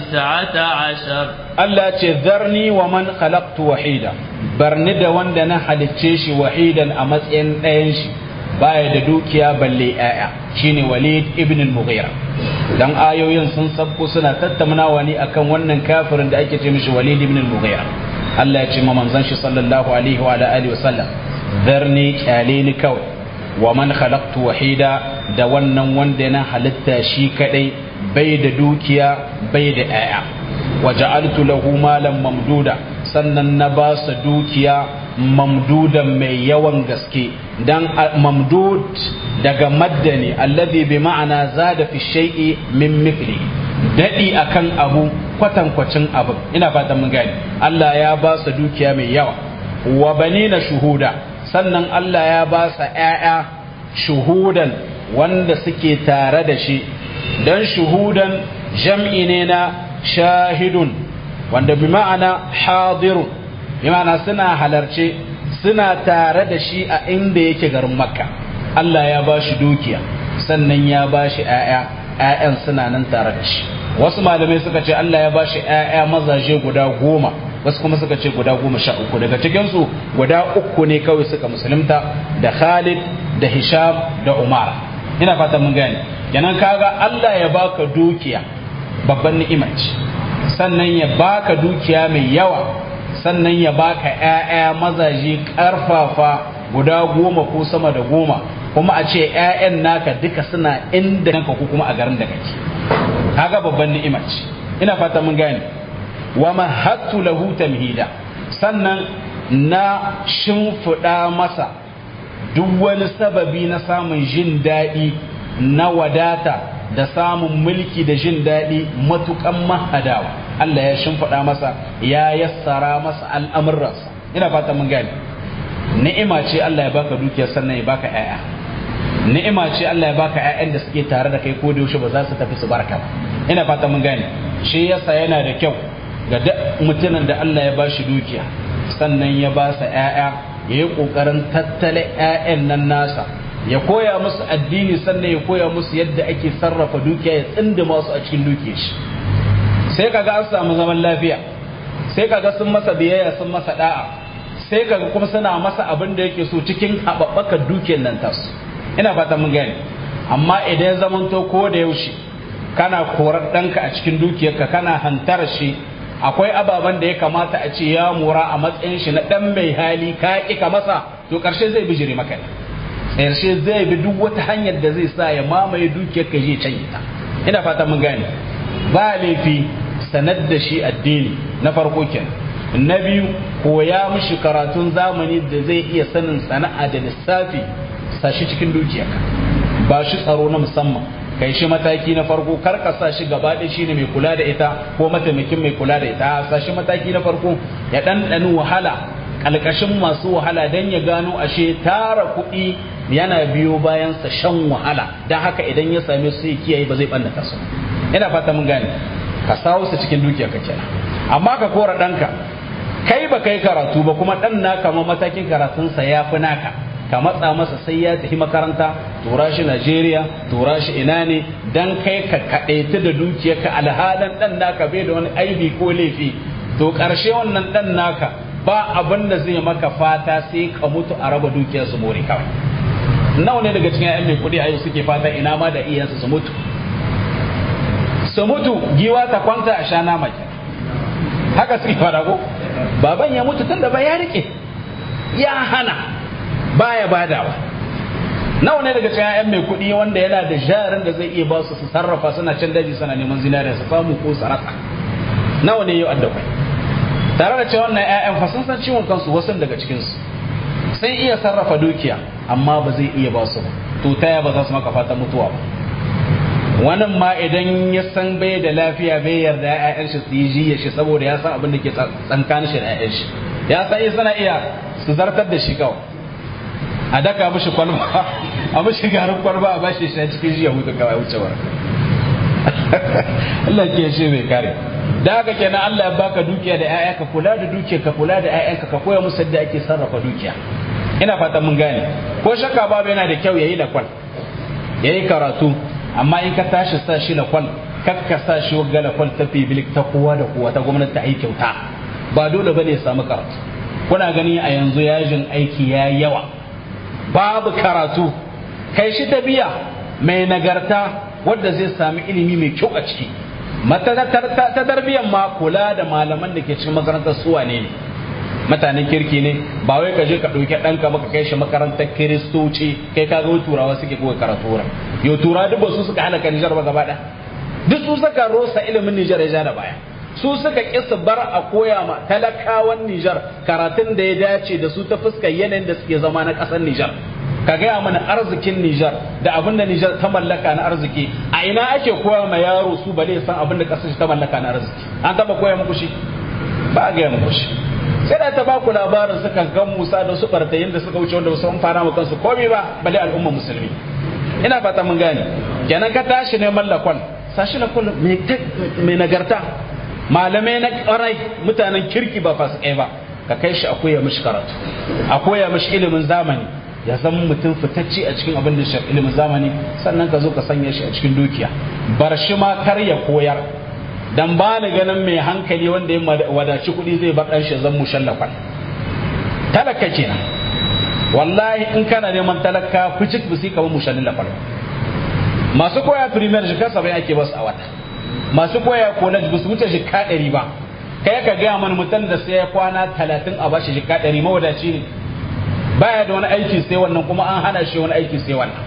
19. Allah ce zarni wa man khalaqtu wahida, barni da wanda na halicce shi wahidan a matsayin ɗayan shi, baya da dukiya balle ƴaƴa, shine Walid ibn al-Mughira. Dan ayoyin sun sabko suna tattaunawa ne akan wannan kafirin da ake ce mishi Walid ibn al-Mughira. Allah ya ce ma manzon shi sallallahu alaihi wa alihi wasallam, zarni kyale ni kawai, wa man khalaqtu wahida, da wannan wanda na halitta shi kadai, bai da dukiya bai da ƴaƴa. Wa ja'altu lahu malan mamduda, sannan na ba sa dukiya mamdudan mai yawan gaske, dan mamdud daga madda ne, alladhi bi ma'ana zada fi shay'i min mithli, dadi akan abu kwatankwacin abu. Ina fatan mun gane. Allah ya ba sa dukiya mai yawa. Wa banina shuhuda, sannan Allah ya ba sa ƴaƴa shuhudan wanda suke tare da shi, dan shuhudan jam'i ne na shahidun, wanda bi ma'ana hadirun, bimana suna halarce, suna tare da shi a inda yake garin Makka. Allah ya ba shi dukiya, sannan ya ba shi ‘ya'yan suna nan tare da shi. Wasu malamai suka ce Allah ya ba shi ‘ya'ya mazaje guda 10, wasu kuma suka ce guda 13. Daga cikinsu guda 3 ne kawai suka musulunta, da Khalid da Hisham da Umar. Ina fatan mun gane. Kenan kaga Allah ya baka dukiya babban ni'ima ce, sannan ya baka dukiya mai yawa, sannan ya baka ‘ya'ya mazaje ƙarfafa guda 10 ko sama da 10, kuma a ce ‘ya'yan naka duka suna inda nanka ko kuma a garin da kake. Kaga babban ni'ima ce. Ina fata mun gane. Wa mahattu lahu tamhida, sannan na shimfiɗa masa duk wani sababi na samun jin daɗi, na wadata da samun mulki da jin daɗi matuƙan mahadawa. Allah ya shimfiɗa masa ya yassara masa al'amuransa. Ina fata mun gane ni'ima ce Allah ya baka dukiya sannan ya baka ƴaƴa, ni'ima ce Allah ya baka ƴaƴan da suke tare da kai ko da yaushe ba za su tafi su barka ba. Ina fata mun gane shi yasa yana da kyau ga mutumin da Allah ya bashi dukiya sannan ya ba sa ƴaƴa ya yi ƙoƙarin tattale ƴaƴan nan nasa, ya koya musu addini sannan ya koya musu yadda ake sarrafa dukiya, ya tsindima su a cikin dukiyar shi. Sai kaga an samu zaman lafiya, sai kaga sun masa biyayya, sun masa da'a, sai kaga kuma suna masa abin da yake so cikin haɓaɓɓakar dukiyar nan tasu. Ina fata mun gane. Amma idan ya zamanto ko da yaushe kana korar ɗanka a cikin dukiyarka, kana hantar shi, akwai ababen da ya kamata a ce ya mura a matsayin shi na ɗan mai hali ka ƙi ka masa, to ƙarshe zai bijire maka ne. Ƙarshe zai bi duk wata hanyar da zai sa ya mamaye dukiyarka zai canye ta. Ina fata mun gane. Ba laifi sanar da shi addini na farko kenan. Na biyu, koya mishi karatun zamani da zai iya sanin sana'a da lissafi, sashi cikin dukiyarka. Ba shi tsaro na musamman, kai shi mataki na farko, kar ka sa shi gaba ɗaya shine mai kula da ita ko mataimakin mai kula da ita. Sa shi mataki na farko ya ɗanɗani wahala ƙalƙashin masu wahala don ya gano ashe tara kuɗi yana biyo bayan sa shan wahala, don haka idan ya same su ya kiyaye ba zai ɓannata su. Ina fata mun gane. Ka sawo su cikin dukiyarka kenan. Amma ka kora ɗanka, kai ba kai karatu ba kuma ɗan naka ma matakin karatunsa ya fi naka, ka matsa masa sai ya tafi makaranta, tura shi Najeriya, tura shi ina ne, dan kai ka kaɗaita da dukiyarka alhalin ɗan naka bai da wani aibi ko laifi, to ƙarshe wannan ɗan naka ba abin da zai maka fata sai ka mutu a raba dukiyar su more kawai. Nawa ne daga cikin ƴan mai kuɗi a yau suke fata ina ma da iyansu su mutu, su mutu giwa ta kwanta a sha nama ke, haka suke fara ko baban ya mutu tunda ba ya rike ya hana baya badawa. Nawa ne daga cikin ƴan mai kuɗi wanda yana da jarin da zai iya ba su sarrafa, suna can daji suna neman zinariya su samu ko su rasa. Nawa ne yau addakwai, tare da cewa wannan ƴaƴan fa sun san ciwon kansu, wasu daga cikin su sai iya sarrafa dukiya amma ba zai iya ba su ba, to taya ba za su maka fatan mutuwa ba. Wannan ma idan ya san bai da lafiya bai yarda ƴaƴan shi su yi jiya shi saboda ya san abin da ke tsankanin shi da ƴaƴan shi, ya san suna iya su zartar da shi kawai, a daka mishi kwalba, a mishi garin kwalba, a bashi shi cikin jiya hutu kawai wucewar. Allah ke shi mai kare. Da haka kenan Allah ya baka dukiya da ƴaƴa, ka kula da dukiya, ka kula da ƴaƴanka, ka koya musu yadda ake sarrafa dukiya. Ina fatan mun gane. Ko shakka babu yana da kyau yayi lakwal, yayi karatu, amma in ka tashi sa shi lakwal, kakka sa shi wagga lakwal ta fibilik ta kowa da kowa ta gwamnati ta yi kyauta, ba dole bane ya samu karatu. Kuna gani a yanzu yajin aiki ya yawa, babu karatu, kai shi ta biya mai nagarta wadda zai sami ilimi mai kyau a ciki. Ta tarbiyyar ma kula da malaman da ke cikin makarantar suwa ne mutanen kirki ne, ba wai ka je ka ɗauki ɗanka ba ka kai shi makarantar kiristoci, kai ka ga turawa suke koyi karatu wurin. Yau tura duk ba su suka halaka Nijar ba gaba ɗaya, duk su suka rosa ilimin Nijar ya ja da baya, su suka ƙi su bar a koya ma talakawan Nijar karatun da ya dace da su ta fuskar yanayin da suke zama na ƙasar Nijar. Ka gaya mana arzikin Nijar da abin da Nijar ta mallaka na arziki, a ina ake koya ma yaro su bale san abin da ƙasar ta mallaka na arziki? An taɓa koya muku shi? Ba a gaya muku shi. Sai da ta baku labarin suka ga Musa da su bartayin da suka wuce wanda su fara mu kansu komai ba bale al'umma musulmi. Ina fata mun gane. Kenan ka tashi neman lakon, sashi lakon mai nagarta, malamai na ƙarai, mutanen kirki ba fasikai ba, ka kai shi a koya mishi karatu, a koya mishi ilimin zamani, ya zama mutum fitacce a cikin abin da shafi ilimin zamani, sannan ka zo ka sanya shi a cikin dukiya. Bar shi ma kar ya koyar, dan ba ni ganin mai hankali wanda ya wadaci kuɗi zai bar ɗan shi zan mushallafan. Talaka kenan, wallahi in kana neman talaka fucik busi ka mushallafan. Masu koya primaire jika 70 ake basu a wata, masu koya college busu wuce jika 100 ba. Kai ka gaya mana mutum da sai ya kwana 30 a bashi jika 100 mawadaci ne, baya da wani aiki sai wannan, kuma an hana shi wani aiki sai wannan,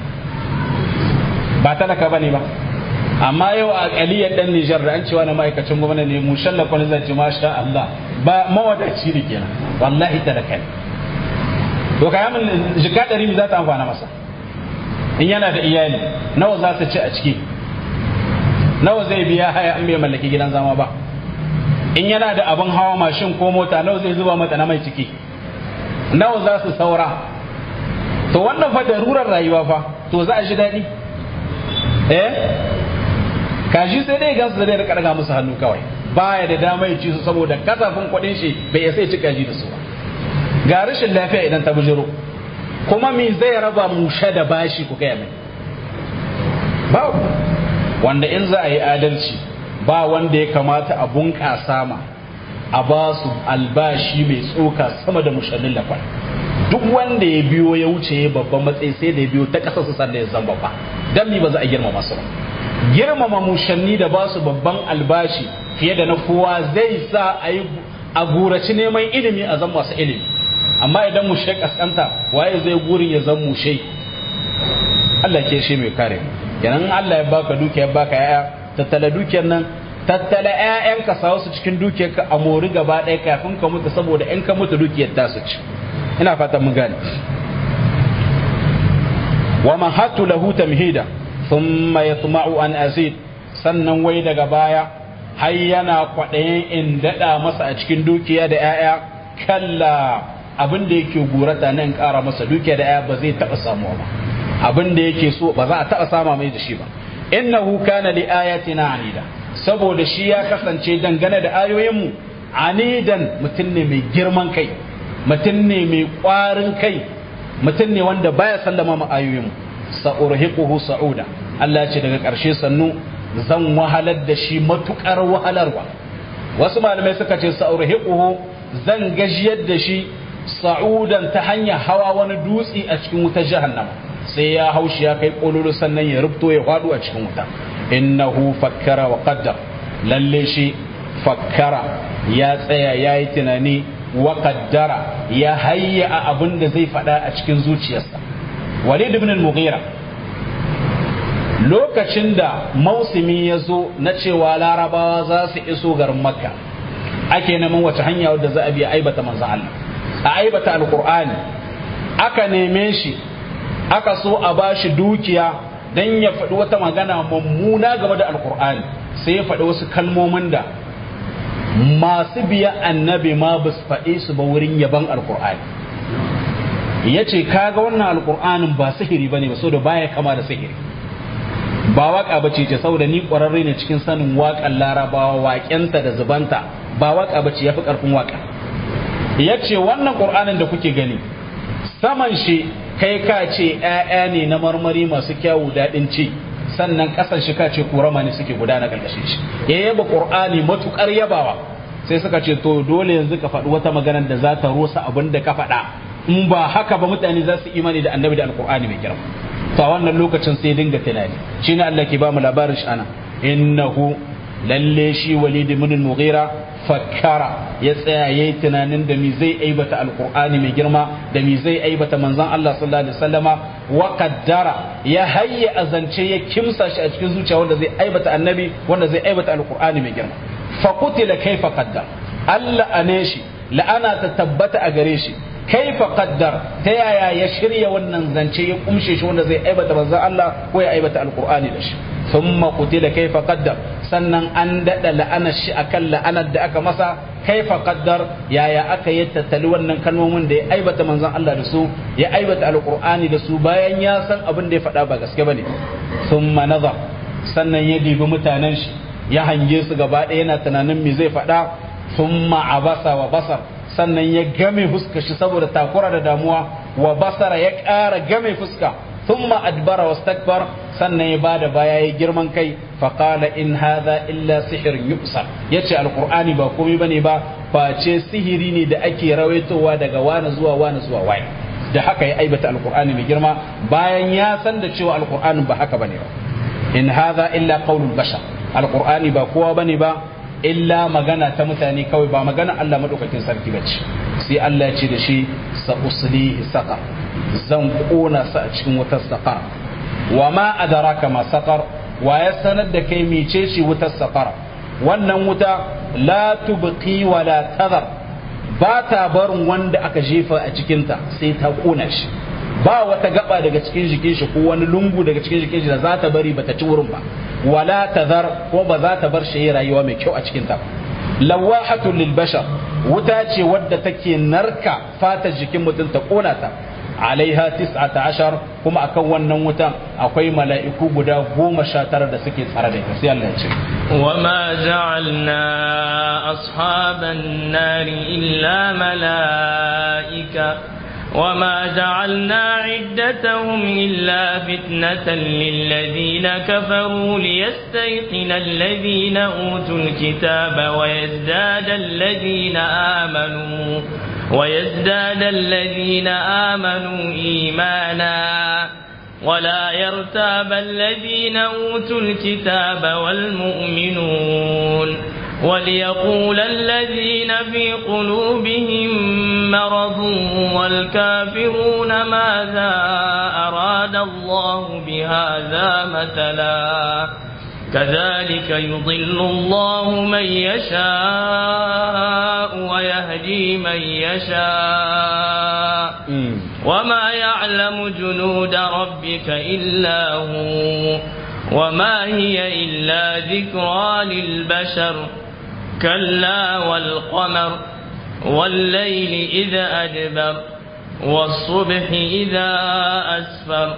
ba talaka bane ba. Amma yau a aliyar dan Nijar da an cewa na ma'aikacin gwamnati ne mushalla kwani zai ce masha Allah, ba mawadaci ne kenan, wallahi talaka ne. To kai mun jika 100 za ta amfana masa in yana da iyali, nawa za su ci a ciki, nawa zai biya haya an bai mallaki gidan zama ba. in yana da abin hawa mashin ko mota nawa zai zuba mata na mai ciki, nawa za su saura. To wannan fa darurar rayuwa fa, to za a ji daɗi kaji sai dai gansu zai rika daga musu hannu kawai, baya da dama ya ci su saboda kasafin kuɗin shi bai sai ci kaji da su ba. Ga rashin lafiya idan ta bujiro, kuma me zai raba mushe da bashi ku kai mai? Babu. Wanda in za a yi adalci ba wanda ya kamata a bunƙasa ma a ba su albashi mai tsoka sama da mushallin lafal. Duk wanda ya biyo ya wuce ya babban matsayi sai da ya biyo ta ƙasa su sanda ya zan babba, dan mi ba za a girmama su ba. Girmama mushanni da ba su babban albashi fiye da na kowa zai sa a guraci neman ilimi a zan masu ilimi. Amma idan mushe kaskanta waye zai gurin ya zan mushe? Allah ke shi mai kare. Kenan Allah ya baka dukiya, ya baka yaya, tattala dukiyar nan, tattala ƴaƴanka sa su cikin dukiyarka a mori gaba ɗaya kafin ka mutu, saboda in ka mutu dukiyar ta su ci. Ina fatan mun gane. Wa mahatu lahu tamhida thumma yatma'u an azid, sannan wai daga baya har yana kwaɗayin in daɗa masa a cikin dukiya da ƴaƴa. Kalla, abin da yake gurata nan ƙara masa dukiya da ƴaƴa ba zai taɓa samuwa ba. Abin da yake so ba za a taɓa sama mai da shi ba. Innahu kana li ayatina anida, saboda shi ya kasance dangane da ayoyinmu anidan, mutum ne mai girman kai, mutum ne mai ƙwarin kai, mutum ne wanda baya sallama ma ayoyinmu. Sa'urhiquhu sa'uda, Allah ce daga ƙarshe sannu zan wahalar da shi matuƙar wahalarwa. Wasu malamai suka ce sa'urhiquhu, zan gajiyar da shi sa'udan ta hanyar hawa wani dutse a cikin wutar jahannama, sai ya haushi ya kai kololo sannan ya rubto ya faɗo a cikin wuta. Innahu fakkara wa qaddar, lalle shi fakkara ya tsaya ya yi tunani, wa qaddara ya hayya a abin da zai faɗa a cikin zuciyarsa. Walid ibn al-Mughira lokacin da mausimi ya zo na cewa larabawa za su iso garin Makka, ake neman wace hanya wadda za a biya aibata manzon Allah, a aibata alqur'ani, aka neme shi, aka so a bashi dukiya dan ya faɗi wata magana mummuna game da alqur'ani, sai ya faɗi wasu kalmomin da masu biya annabi ma ba su faɗe su ba wurin yaban alqur'ani. Ya ce kaga wannan alqur'anin ba sihiri bane ba, saboda baya kama da sihiri, ba waka bace ce, saboda ni ƙwararre ne cikin sanin waƙan larabawa, waƙenta da zubanta, ba waka bace, yafi ƙarfin waka. Ya ce wannan ƙur'anin da kuke gani saman shi kai ka ce ‘ya'ya ne na marmari masu kyawu daɗin ci, sannan ƙasan shi ka ce kurama ne suke gudana ƙarƙashin shi. Ya yaba ƙur'ani matuƙar yabawa, sai suka ce to dole yanzu ka faɗi wata maganar da za ta rusa abin da ka faɗa, in ba haka ba mutane za su imani da annabi da alƙur'ani mai girma. To a wannan lokacin sai dinga tunani, shi ne Allah ke ba mu labarin shi ana, innahu lalle shi Walid ibn al-Mughira fakkara, ya tsaya yayi tunanin da mi zai aibata alqur'ani mai girma, da mi zai aibata manzon Allah sallallahu alaihi wasallama, wa qaddara ya hayya azance ya kimsa shi a cikin zuciya wanda zai aibata annabi, wanda zai aibata alqur'ani mai girma. Fa qutila kaifa qaddar, Allah ane shi, la'ana ta tabbata a gare shi, kaifa qaddar, ta yaya ya shirya wannan zance ya kumshe shi wanda zai aibata manzon Allah ko ya aibata alqur'ani da shi. Thumma qutila kaifa qaddar, sannan an dada la'anar shi akan la'anar da aka masa. Kaifa qaddar, yaya aka yi tattali wannan kalmomin da ya aibata manzon Allah da su, ya aibata alqur'ani da su, bayan ya san abin da ya faɗa ba gaske bane. Thumma nazar, sannan ya dibi mutanen shi, ya hange su gaba ɗaya yana tunanin me zai faɗa. Thumma abasa wa basar, sannan ya game fuska shi saboda takura da damuwa, wa basara ya ƙara game fuska. Thumma adbara wastakbar, sannan ya bada baya ya girman kai. Faqala in hadha illa sihrun yusar, yace alqur'ani ba komai bane ba face sihiri ne da ake rawaitowa daga wani zuwa wani zuwa wani. Da haka ya aibata alqur'ani mai girma bayan ya san da cewa alqur'anin ba haka bane ba. In hadha illa qaulul bashar, alqur'ani ba kowa bane ba illa magana ta mutane kawai, ba magana Allah madaukakin sarki bace. Sai Allah ya ce da shi sa uslihi saqar, zan kona sa a cikin wutar saqar. Wa ma adraka ma saqar, wa ya sanar da kai mecece wutar saqar? Wannan wuta la tubqi wa la tadhar, ba ta barin wanda aka jefa a cikin ta sai ta kona shi. Ba wata gaba daga cikin jikin shi ko wani lungu daga cikin jikin shi da za ta bari bata ci wurin ba. Wala tadhar, ko ba za ta bar shi rayuwa mai kyau a cikin ta. lawahatun lil bashar wuta ce wadda take narka fata jikin mutum ta kona ta alaiha 19 kuma akan wannan wutan akwai mala'iku guda 19 da suke tsare da ita sai Allah ya ce وما جعلنا أصحاب النار إلا ملائكة وما جعلنا عدتهم إلا فتنة للذين كفروا ليستيقن الذين أوتوا الكتاب ويزداد الذين آمنوا إيمانا ولا يرتاب الذين أوتوا الكتاب والمؤمنون وليقول الذين في قلوبهم مرض والكافرون ماذا أراد الله بهذا مثلا كذلك يضل الله من يشاء ويهدي من يشاء وما يعلم جنود ربك إلا هو وما هي إلا ذكرى للبشر كلا والقمر والليل إذا أدبر والصبح إذا أسفر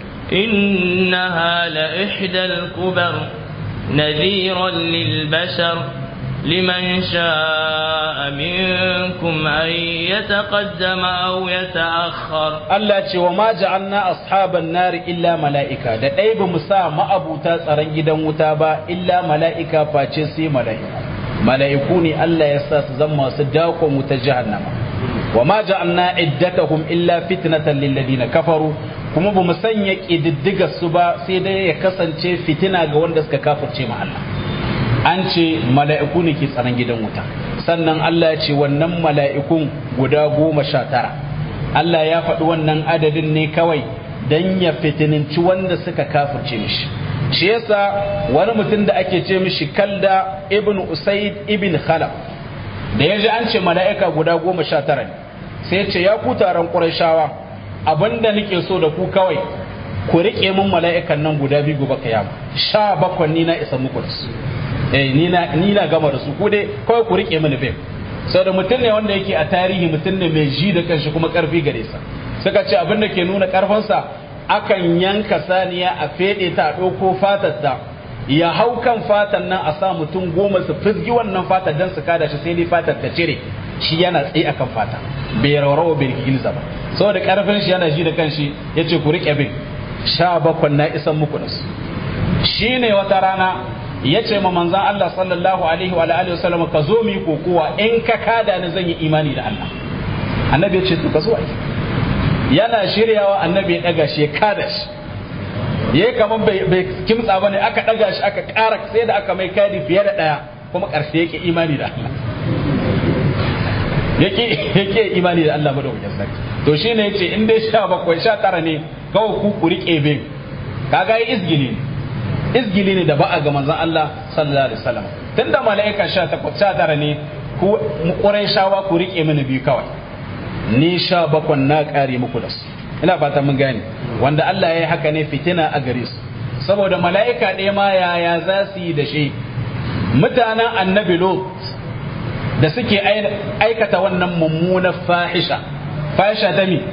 إنها لإحدى الكبر نذيرا للبشر لمن شاء منكم أن يتقدم أو يتأخر Allah ce wa ma ja'alna ashaban nari illa mala'ika da dai ba mu sa ma'abuta tsaron gidan wuta ba illa mala'ika face sai mala'iku ne Allah ya sa su zama su dako wuta jahannama wa ma ja'alna iddatahum illa fitnatan lil ladina kafaru kuma ba mu sanya kididdigar su ba sai dai ya kasance fitina ga wanda suka kafirce ma Allah an ce mala'iku ne ke tsaron gidan wuta sannan Allah ya ce wannan mala'ikun guda 19 Allah ya faɗi wannan adadin ne kawai don ya fitininci wanda suka kafirce mishi shi yasa wani mutum da ake ce mishi Kalda ibn Usaid ibn Khalaf da ya ji an ce mala'ika guda 19 ne sai ya ce ya ku taron Qurayshawa abinda nake so da ku kawai ku rike mun mala'ikan nan guda biyu gobe kiyama 17 ni na isa muku da su ni na gama da su ku dai kawai ku rike mini bai sau da mutum ne wanda yake a tarihi mutum ne mai ji da kanshi kuma karfi gare sa suka ce abin da ke nuna karfansa akan yanka saniya a fede ta a ɗauko fatar ta ya hau kan fatan nan a sa mutum 10 su fizgi wannan fatar don su kada shi sai dai fatar ta cire shi yana tsaye akan fata bai raurawa bai gilza ba saboda karfin shi yana ji da kanshi ya ce ku rike bin 17 na isan muku da su shine wata rana ya ce ma manzan Allah sallallahu alaihi wa alihi wasallam ka zo mu kokowa in ka kada ni zan yi imani da Allah annabi ya ce to ka zo ai yana shiryawa annabi ya daga shi ya kada shi yayi kaman bai kimtsa bane aka daga shi aka ƙara sai da aka mai kadi fiye da daya kuma ƙarshe yake imani da Allah yake imani da Allah madaukakin sarki to shine yace in dai 17 19 ne kawai ku rike bin kaga yi izgili ne da ba'a ga manzon Allah sallallahu alaihi wasallam tunda mala'ika 18 ne ku Qurayshawa ku rike mini biyu kawai ni 17 na kare muku da su ina fata mun gane wanda Allah ya yi haka ne fitina a gare su saboda mala'ika ɗaya ma yaya za su yi da shi mutanen annabi Lot da suke aikata wannan mummunar fahisha ta mi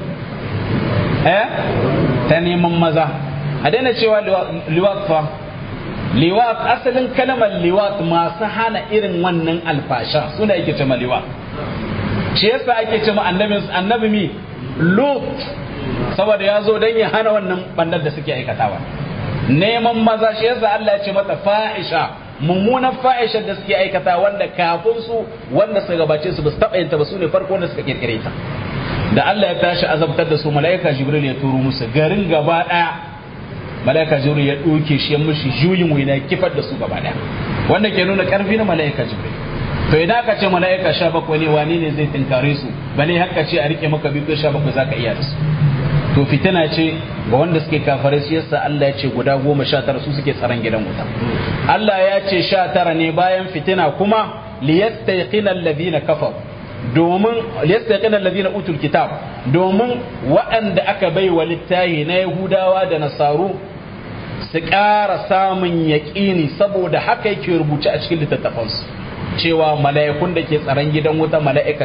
ta neman maza a daina cewa liwat fa liwat asalin kalmar liwat masu hana irin wannan alfasha suna yake ce ma liwat shi yasa ake ce ma annabi mi Lut saboda ya zo don ya hana wannan bandar da suke aikatawa neman maza shi yasa Allah ya ce mata fahisha mummunan fa'ishar da suke aikata wanda kafin su wanda suka gabace su ba su taɓa yinta ba su ne farko wanda suka kirkire ta da Allah ya tashi azabtar da su mala'ika Jibril ya turo musu garin gaba ɗaya mala'ika Jibril ya ɗauke shi ya mushi juyin waina ya kifar da su gaba ɗaya wanda ke nuna ƙarfi na mala'ika Jibril to idan aka ce mala'ika 17 ne wani ne zai tinkare su bale haka ce a rike maka biyu 17 zaka iya da su to fitina ce ga wanda suke kafare shi yasa Allah ya ce guda 19 su suke tsaron gidan wuta Allah ya ce 19 ne bayan fitina kuma liyastayqina alladhina kafaru domin liyastayqina alladhina utul kitab domin waɗanda aka bai wa littahi na Yahudawa da Nasaru su ƙara samun yaƙini saboda haka yake rubuce a cikin littattafansu cewa mala'ikun da ke tsaron gidan wuta mala'ika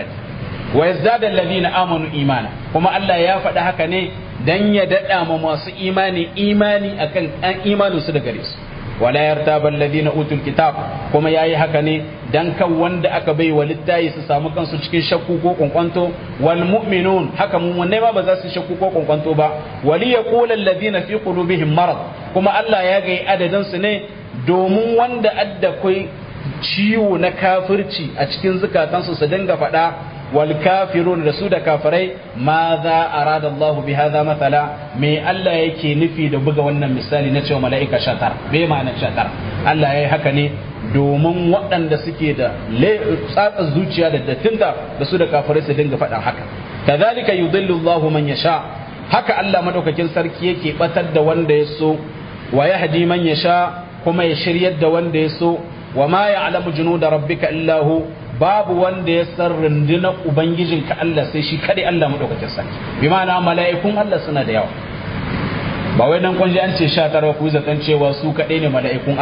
19 wa yazdada alladhina amanu imana kuma Allah ya faɗi haka ne dan ya dada ma masu imani akan an imanin su da gare su wala yartaba alladhina utul kitab kuma yayi haka ne dan kan wanda aka bai wa littayi su samu kansu cikin shakku ko kwankwanto wal mu'minun haka mu'minai ma ba za su shakku ko kwankwanto ba wali yaqulu alladhina fi qulubihim marad kuma Allah ya ga adadin su ne domin wanda adda kai ciwo na kafirci a cikin zukatansu su dinga faɗa wal kafirun da su da kafirai ma za arada Allah bi hadha mathala me Allah yake nufi da buga wannan misali na cewa mala'ika 19 bai ma'ana 19 Allah yayi haka ne domin waɗanda suke da tsatsa zuciya da dattinta da su da kafirai su dinga faɗa haka kadhalika yudillu Allah man yasha haka Allah madaukakin sarki yake batar da wanda ya so wa yahdi man yasha kuma ya shiryar da wanda ya so wa ma ya'lamu junuda rabbika illa hu babu wanda ya san rundunar ubangijinka Allah sai shi kadai Allah madaukakin sarki bi ma'ana mala'ikun Allah suna da yawa ba wai dan kunji an ce 19 ku zaton cewa su kadai ne mala'ikun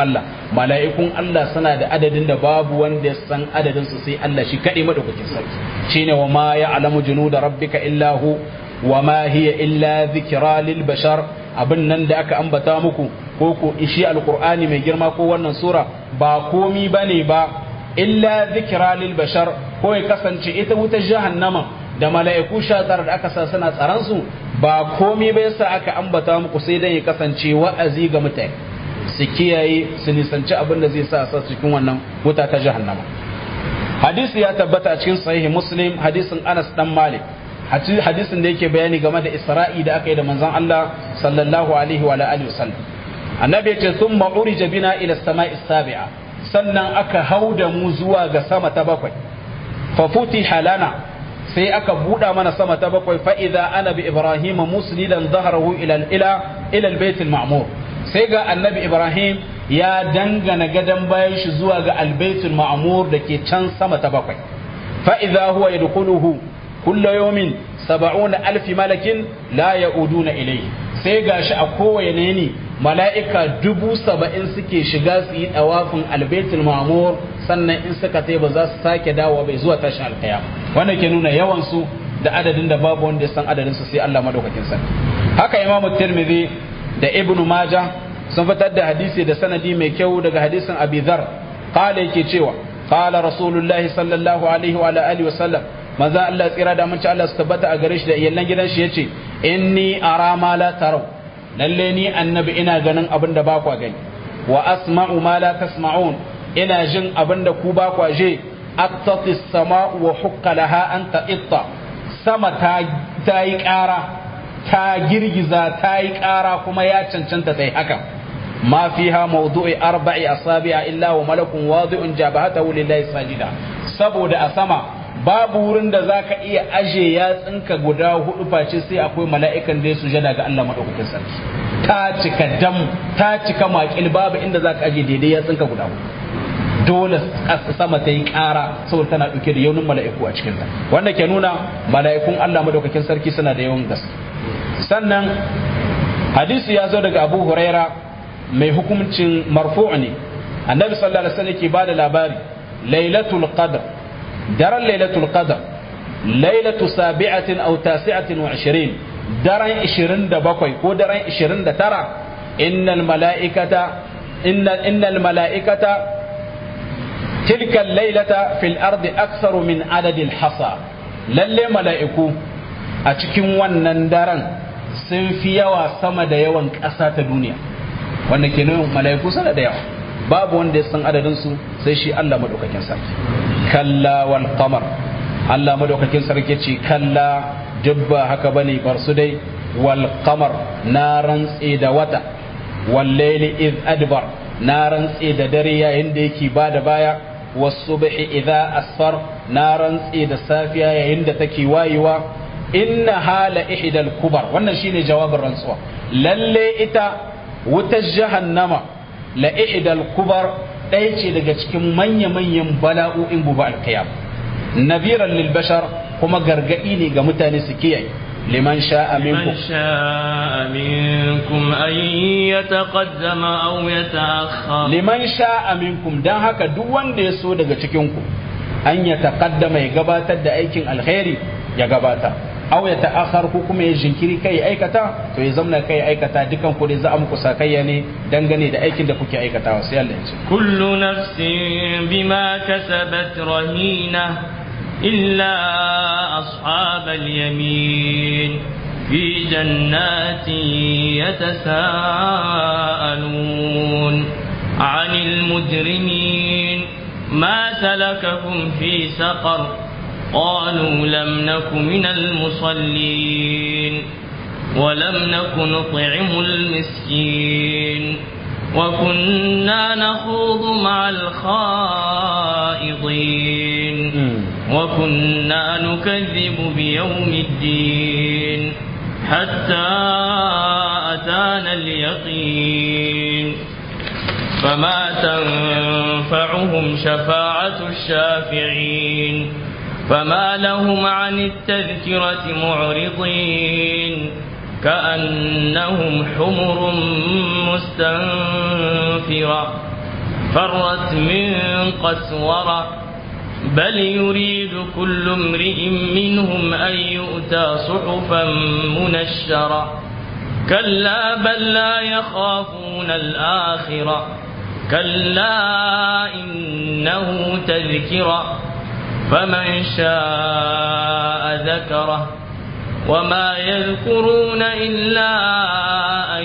Allah suna da adadin da babu wanda ya san adadin su sai Allah shi kadai madaukakin sarki shine wa ma ya'lamu junuda rabbika illa hu wa ma hiya illa dhikra lil bashar abin nan da aka ambata muku ko ko ishi alqur'ani mai girma ko wannan sura ba komi bane ba illa dhikra lil bashar ko ya kasance ita wutar jahannama da mala'iku 19 da aka sa suna tsaron su ba komi ba yasa aka ambata muku sai dan ya kasance wa'azi ga mutane su kiyaye su nisanci abin da zai sa su cikin wannan wuta ta jahannama hadisi ya tabbata a cikin sahih muslim hadisin Anas dan Malik hadisin da yake bayani game da Isra'i da aka yi da manzon Allah sallallahu alaihi wa alihi wasallam annabi yace thumma urija bina ila as-sama'i as-sabi'a sannan aka hauda mu zuwa ga sama ta bakwai fa futiha lana sai aka buɗa mana sama ta bakwai fa idza ana bi ibrahim muslidan dhahrahu ila al-bayt al-ma'mur sai ga annabi ibrahim ya dangana gadan bayan shi zuwa ga al-bayt al-ma'mur dake can sama ta bakwai fa idza huwa yadkhuluhu kullu yawmin 70,000 malakin la ya'uduna ilayhi sai gashi a kowane ne mala'ika 70,000 suke shiga su yi dawafin al-bayt al-ma'mur sannan in suka tai ba za su sake dawo bai zuwa tashin alkiyama wannan ke nuna yawan su da adadin da babu wanda ya san adadin su sai Allah madaukakin sarki haka Imam Tirmidhi da Ibn Majah sun fitar da hadisi da sanadi mai kyau daga hadisin Abi Dharr qala yake cewa qala Rasulullah sallallahu alaihi wa alihi wa sallam manzo Allah tsira da mun ci Allah su tabbata a gare shi da iyalan gidan shi yace inni ara ma la taraw lalle ni annabi ina ganin abin da ba ku gani wa asma'u ma la tasma'un ina jin abin da ku ba kwa je attati sama'u wa hukka laha an ta'itta sama ta yi ƙara ta girgiza ta yi ƙara kuma ya cancanta ta yi haka ma fiha mawdu'i arba'i asabi'a illa wa malakun wadi'un jabahatahu lillahi sajida saboda a sama babu wurin da zaka iya aje ya tsinka guda hudu face sai akwai mala'ikan da ya sujada ga Allah madaukakin sarki ta cika dam ta cika makil babu inda zaka aje daidai ya tsinka guda hudu dole sama ta yi ƙara saboda tana ɗauke da yaunin mala'iku a cikinta wanda ke nuna mala'ikun Allah madaukakin sarki suna da yawan gaske sannan hadisi ya zo daga Abu Huraira mai hukuncin marfu' ne annabi sallallahu alaihi wasallam ke bada labari lailatul qadr daren lailatul qadr lailatu sabi'atin aw tasi'atin wa 20 daren 27 ko daren 29 innal mala'ikata تلك الليلة في الأرض أكثر من عدد الحصى للي ملائكو أتكين ونندران سنفيا وسمد يوان كأسات الدنيا وانا كنو ملائكو سنة يوان باب وان دي سن عددنسو سيشي الله مدوكا كنساك كلا والقمر الله مدوكا كنساك يتشي كلا جبا هكبني برسدي والقمر نارا إيدا وتا والليل إذ أدبر نارا إيدا دريا هندي بعد بايا والصبح إذا أسفر نارا إذا سافيا عند تكيوايوا إنها لإحدى الكبر wannan shine jawabin rantsuwa lalle ita wutar jahannama لإحدى الكبر ɗaya ce daga cikin manya-manyan bala'o'in gobe alkiyama nabiran lil bashar kuma gargadi ne ga mutane su kiyaye liman sha'a minkum an yataqaddama aw yata'akhkhar liman sha'a minkum dan haka duk wanda ya so daga cikin ku an yataqaddama ya gabatar da aikin alkhairi ya gabata aw yata'akhkhar ko kuma ya jinkiri kai aikata to ya zamna kai aikata dukan ku dai za a muku sakayya ne dangane da aikin da kuke aikatawa sai Allah ya ce kullu nafsin bima kasabat rahina إلا أصحاب اليمين في جنات يتساءلون عن المجرمين ما سلككم في سقر قالوا لم نك من المصلين ولم نك نطعم المسكين وكنا نخوض مع الخائضين وكنا نكذب بيوم الدين حتى أتانا اليقين فما تنفعهم شفاعة الشافعين فما لهم عن التذكرة معرضين كأنهم حمر مستنفرة فرت من قسورة بل يريد كل امرئ منهم أن يؤتى صحفا منشرة كلا بل لا يخافون الآخرة كلا إنه تذكرة فمن شاء ذكره وما يذكرون إلا أن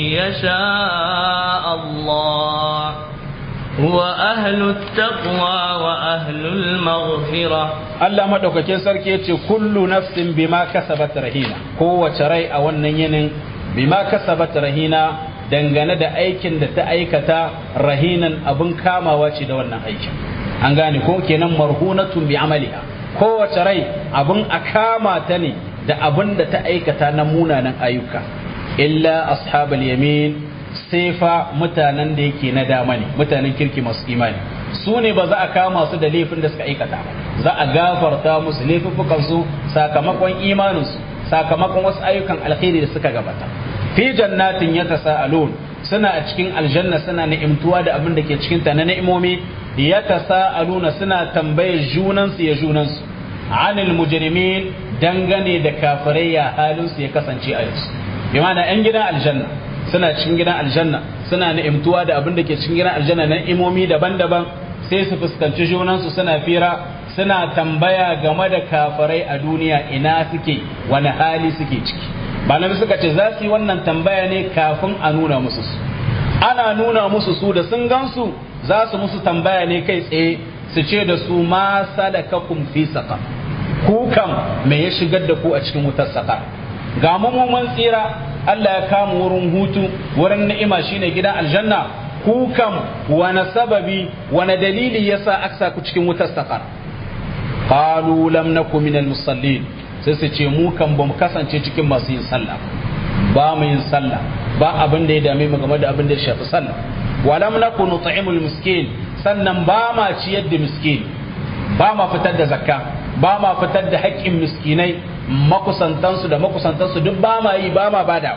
يشاء الله هو أهل التقوى وأهل المغفرة Allah madaukakin sarki yace kullu nafsin bima kasabat rahina kowace rai a wannan yinin bima kasabat rahina dangane da aikin da ta aikata rahinan abun kamawa ce da wannan aikin an gane ko kenan marhunatun bi amaliha kowace rai abun akama ta ne da abun da ta aikata na munanan ayyuka illa ashabal yamin sai fa mutanen da yake na dama ne mutanen kirki masu imani su ne ba za a kama su da laifin da suka aikata ba za a gafarta musu laifuffukansu sakamakon imaninsu sakamakon wasu ayyukan alkhairi da suka gabata fi jannatin yatasaalun suna a cikin aljanna suna ni'imtuwa da abin da ke cikin ta na ni'imomi yatasaaluna suna tambayar junansu ya junansu anil mujrimin dangane da kafirai ya halin su ya kasance a yanzu bi ma'ana yan gidan aljanna suna cikin gidan aljanna suna ni'imtuwa da abin da ke cikin gidan aljanna na imomi daban-daban sai su fuskanci junansu suna fira suna tambaya game da kafirai a duniya ina suke wani hali suke ciki malamai suka ce za su yi wannan tambaya ne kafin a nuna musu su ana nuna musu su da sun gansu za su musu tambaya ne kai tsaye su ce da su ma salakakum fi saqar ku kam me ya shigar da ku a cikin wutar saqar ga mun tsira Allah ya kama wurin hutu wurin ni'ima shine gidan aljanna ku kam wani sababi wani dalili yasa aka ku cikin wutar saqar qalu lam nakum minal musallin sai su ce mu kan bamu kasance cikin masu yin sallah ba mu yin sallah ba abin da ya dame mu game da abin da ya shafi sallah wa lam nakun nut'imul miskin sannan ba ma ciyar da miskin ba ma fitar da zakka ba ma fitar da haƙƙin miskinai makusantansu da makusantansu duk ba ma yi ba ma bada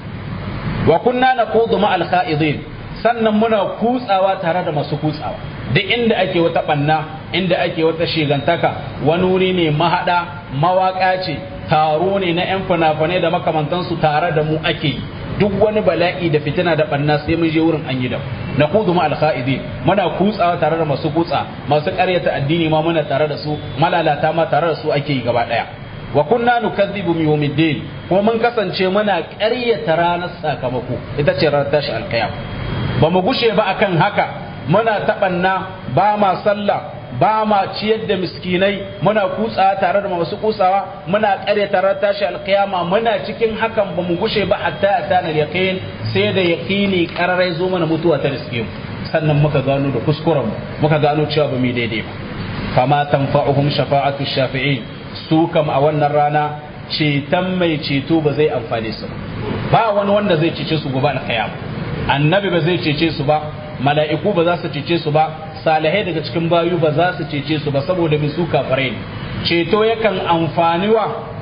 wa kunna naqudu ma al-kha'idin sannan muna kutsawa tare da masu kutsawa duk inda ake wata banna inda ake wata shigantaka wani wuri ne mahada mawaka ce taro ne na yan fina-finai da makamantansu tare da mu ake yi duk wani bala'i da fitina da banna sai mun je wurin an yi da naqudu ma al-kha'idin muna kutsawa tare da masu kutsa masu ƙaryata addini ma muna tare da su malalata ma tare da su ake yi gaba daya wa kunna nukazzibu bi yawmiddin kuma mun kasance muna ƙaryata ranar sakamako ita ce ranar tashi alqiyam ba mu gushe ba akan haka muna taɓanna ba ma sallah ba ma ciyar da miskinai muna kutsa tare da masu kutsawa muna ƙaryata ranar tashi alqiyama muna cikin hakan ba mu gushe ba hatta atana yaqin sai da yaqini qararai zo mana mutuwa ta riske mu sannan muka gano da kuskuren mu muka gano cewa ba mu daidai ba fama tanfa'uhum shafa'atu shafi'in su kam a wannan rana ceton mai ceto ba zai amfane su ba wani wanda zai cece su gobe alkiyama annabi ba zai cece su ba mala'iku ba za su cece su ba salihai daga cikin bayu ba za su cece su ba saboda bi su kafirai ne ceto yakan amfani wa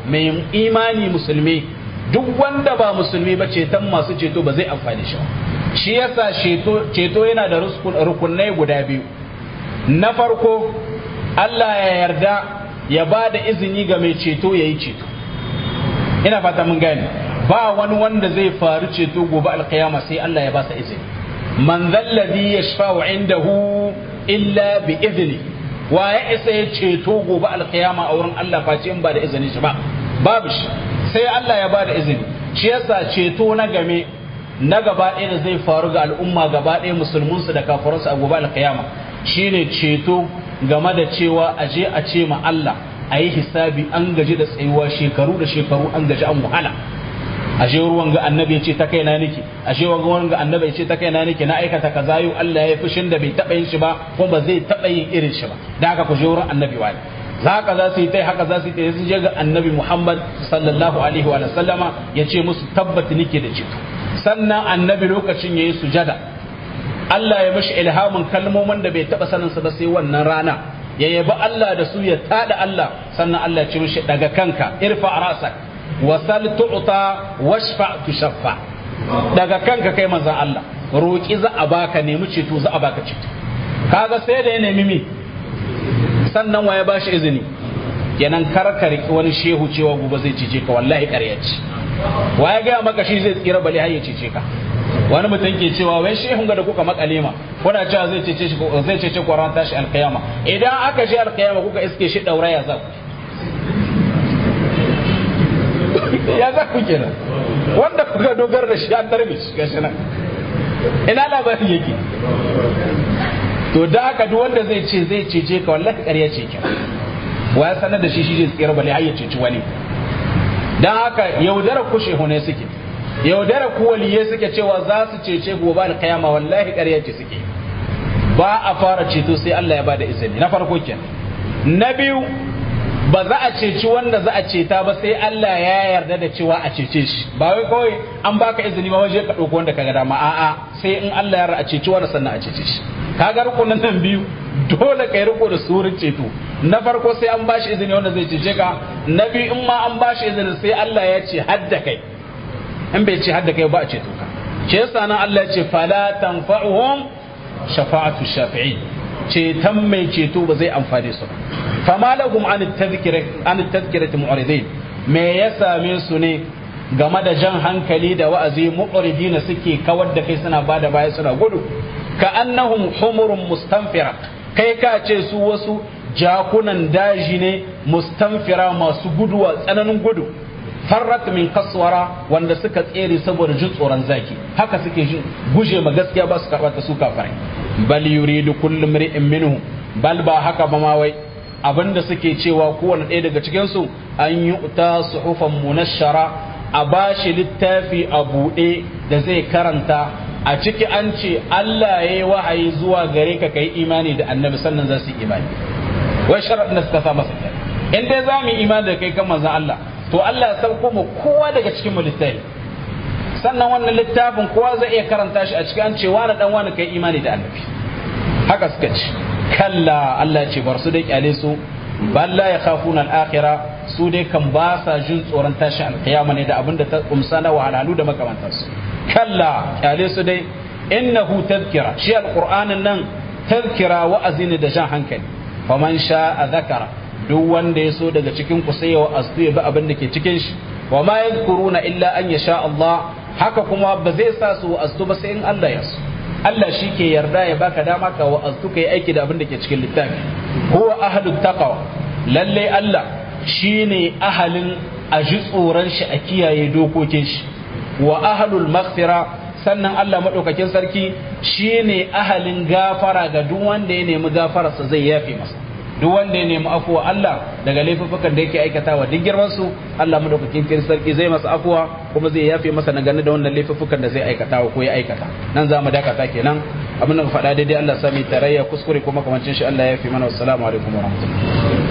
mai imani musulmi, duk wanda ba musulmi ba ceton masu ceto ba zai amfani shi ba. Shi yasa ceto yana da rukunai guda biyu. Na farko, Allah ya yarda ya ba da izini ga mai ceto ya yi ceto. Ina fata mun gane, ba wani wanda zai faru ceto gobe alkiyama sai Allah ya ba sa izini. Man zallazi yashfa'u indahu illa bi izni, wa ya isa ya ceto gobe alkiyama a wurin Allah face in ba da izini shi ba, babu shi, sai Allah ya ba da izini. Shi yasa ceto na game na gaba ɗaya da zai faru ga al'umma gaba ɗaya musulmunsu da kafiransu a gobe alkiyama shine ceto game da cewa aje a ce ma Allah a yi hisabi, an gaji da tsayuwa shekaru da shekaru, an gaji an wahala. Ashe ruwan ga annabi ya ce ta kaina nake, ashe ruwan ga annabi ya ce ta kaina nake, na aikata kaza yau Allah ya fushin da bai taba yin shi ba kuma ba zai taba yin irin shi ba, da haka ku je wurin annabi wani haka za su yi tai, haka za su yi tai, sun je ga annabi Muhammad sallallahu alaihi wa sallama ya ce musu tabbata nake da ceto. Sannan annabi lokacin yayi sujada, Allah ya mishi ilhamin kalmomin da bai taba sanin su ba sai wannan rana, ya yabi Allah da su, ya tada Allah, sannan Allah ya ce mishi daga kanka, irfa rasak wasal tu'ta washfa tushaffa, daga kanka kai manzon Allah roki za a baka, nemi ceto za a baka ceto. Kaga sai da ya nemi mi, sannan waye ba shi izini. Kenan karkar wani shehu cewa gobe zai cece ka, wallahi ƙarya ce. Waye ga maka shi zai tsira bale har ya cece ka? Wani mutum ke cewa wai shehun ga da kuka makale ma kuna cewa zai cece shi, zai cece ku ran tashi alkiyama. Idan aka je alkiyama kuka iske shi dauraya za ku ya za ku kenan, wanda kuka dogara da shi an tarbe shi gashi nan, ina labarin yake? To da haka duk wanda zai ce zai cece ka, wallahi ƙarya ce kenan. Wa ya sanar da shi zai tsira bale har ya ceci wani? Dan haka yaudara ku shehu ne suke, yaudara ku waliye suke cewa za su cece gobe alkiyama, wallahi ƙarya ce suke. Ba a fara ceto sai Allah ya bada izini, na farko kenan. Na biyu, ba za a ceci wanda za a ceta ba sai Allah ya yarda da cewa a cece shi. Ba wai kawai an baka izini ba waje ka ɗauko wanda ka ga dama, a'a sai in Allah ya yarda a ceci wanda sannan a cece shi. Kaga rukunin nan biyu dole kai riko da surin ceto. Na farko sai an bashi izini wanda zai cece ka, na biyu in ma an bashi izini sai Allah ya ce hadda kai, in bai ce hadda kai ba a ceto ka. Ce yasa nan Allah ya ce fala tanfa'uhum shafa'atu shafi'in, ceton mai ceto ba zai amfane su ba. Fama lahum an tadhkirati mu'ridin, me ya same su ne game da jan hankali da wa'azi, mu'ridina suke kawar da kai, suna bada baya suna gudu. Ka annahum humurun mustanfira, kai ka ce su wasu jakunan daji ne mustanfira, masu guduwa tsananin gudu. Farrat min kaswara, wanda suka tsere saboda jin tsoron zaki, haka suke guje ma gaskiya, ba su karɓar ta su kafirai. Bal yuridu kullu mri'in minhum, bal ba haka ba ma wai abinda suke cewa kowane ɗaya daga cikin su an yi uta suhufan munashshara, a bashi littafi a buɗe da zai karanta, a ciki an ce Allah ya yi wahayi zuwa gare ka kai imani da annabi, sannan za su yi imani. Wai sharaɗin da suka sa masa kai, in dai za mu yi imani da kai kan manzon Allah, to Allah ya sauko mu kowa daga cikin mu littafi, sannan wannan littafin kowa zai iya karanta shi, a cikin an ce wani dan wani kai imani da annabi. Haka suka ce. Kalla, Allah ya ce bar su dai kyale su, balla ya khafuna al-akhirah, su dai kan ba sa jin tsoron tashi alkiyama ne da abin da ta kumsa na wahalhalu da makamantarsu. Kalla, kyale su dai, innahu tadhkira, shi alqur'anin nan tadhkira, wa'azi ne da jan hankali. Faman sha'a dhakara, duk wanda ya so daga cikin ku sai ya wa'azu ya bi abin da ke cikin shi. Wa ma yadhkuruna illa an yasha Allah, haka kuma ba zai sa su wa'azu ba sai in Allah ya so. Allah shi ke yarda ya baka dama ka wa'azu kai aiki da abin da ke cikin littafi. Huwa ahlut taqwa, lalle Allah shine ahalin a ji tsoron shi, a kiyaye dokokin shi. Wa ahlul maghfira, sannan Allah madaukakin sarki shine ahalin gafara ga duk wanda ya nemi gafararsa zai yafe masa. Duk wanda ya nemi afuwa Allah daga laifukan da yake aikatawa duk girman su, Allah madaukakin sarki zai masa afuwa kuma zai yafe masa dangane da wannan laifukan da zai aikatawa ko ya aikata. Nan za mu dakata kenan, abin da faɗa daidai Allah sami tarayya, kuskure kuma kamancin shi Allah ya yafe mana. Wassalamu alaikum wa rahmatullahi.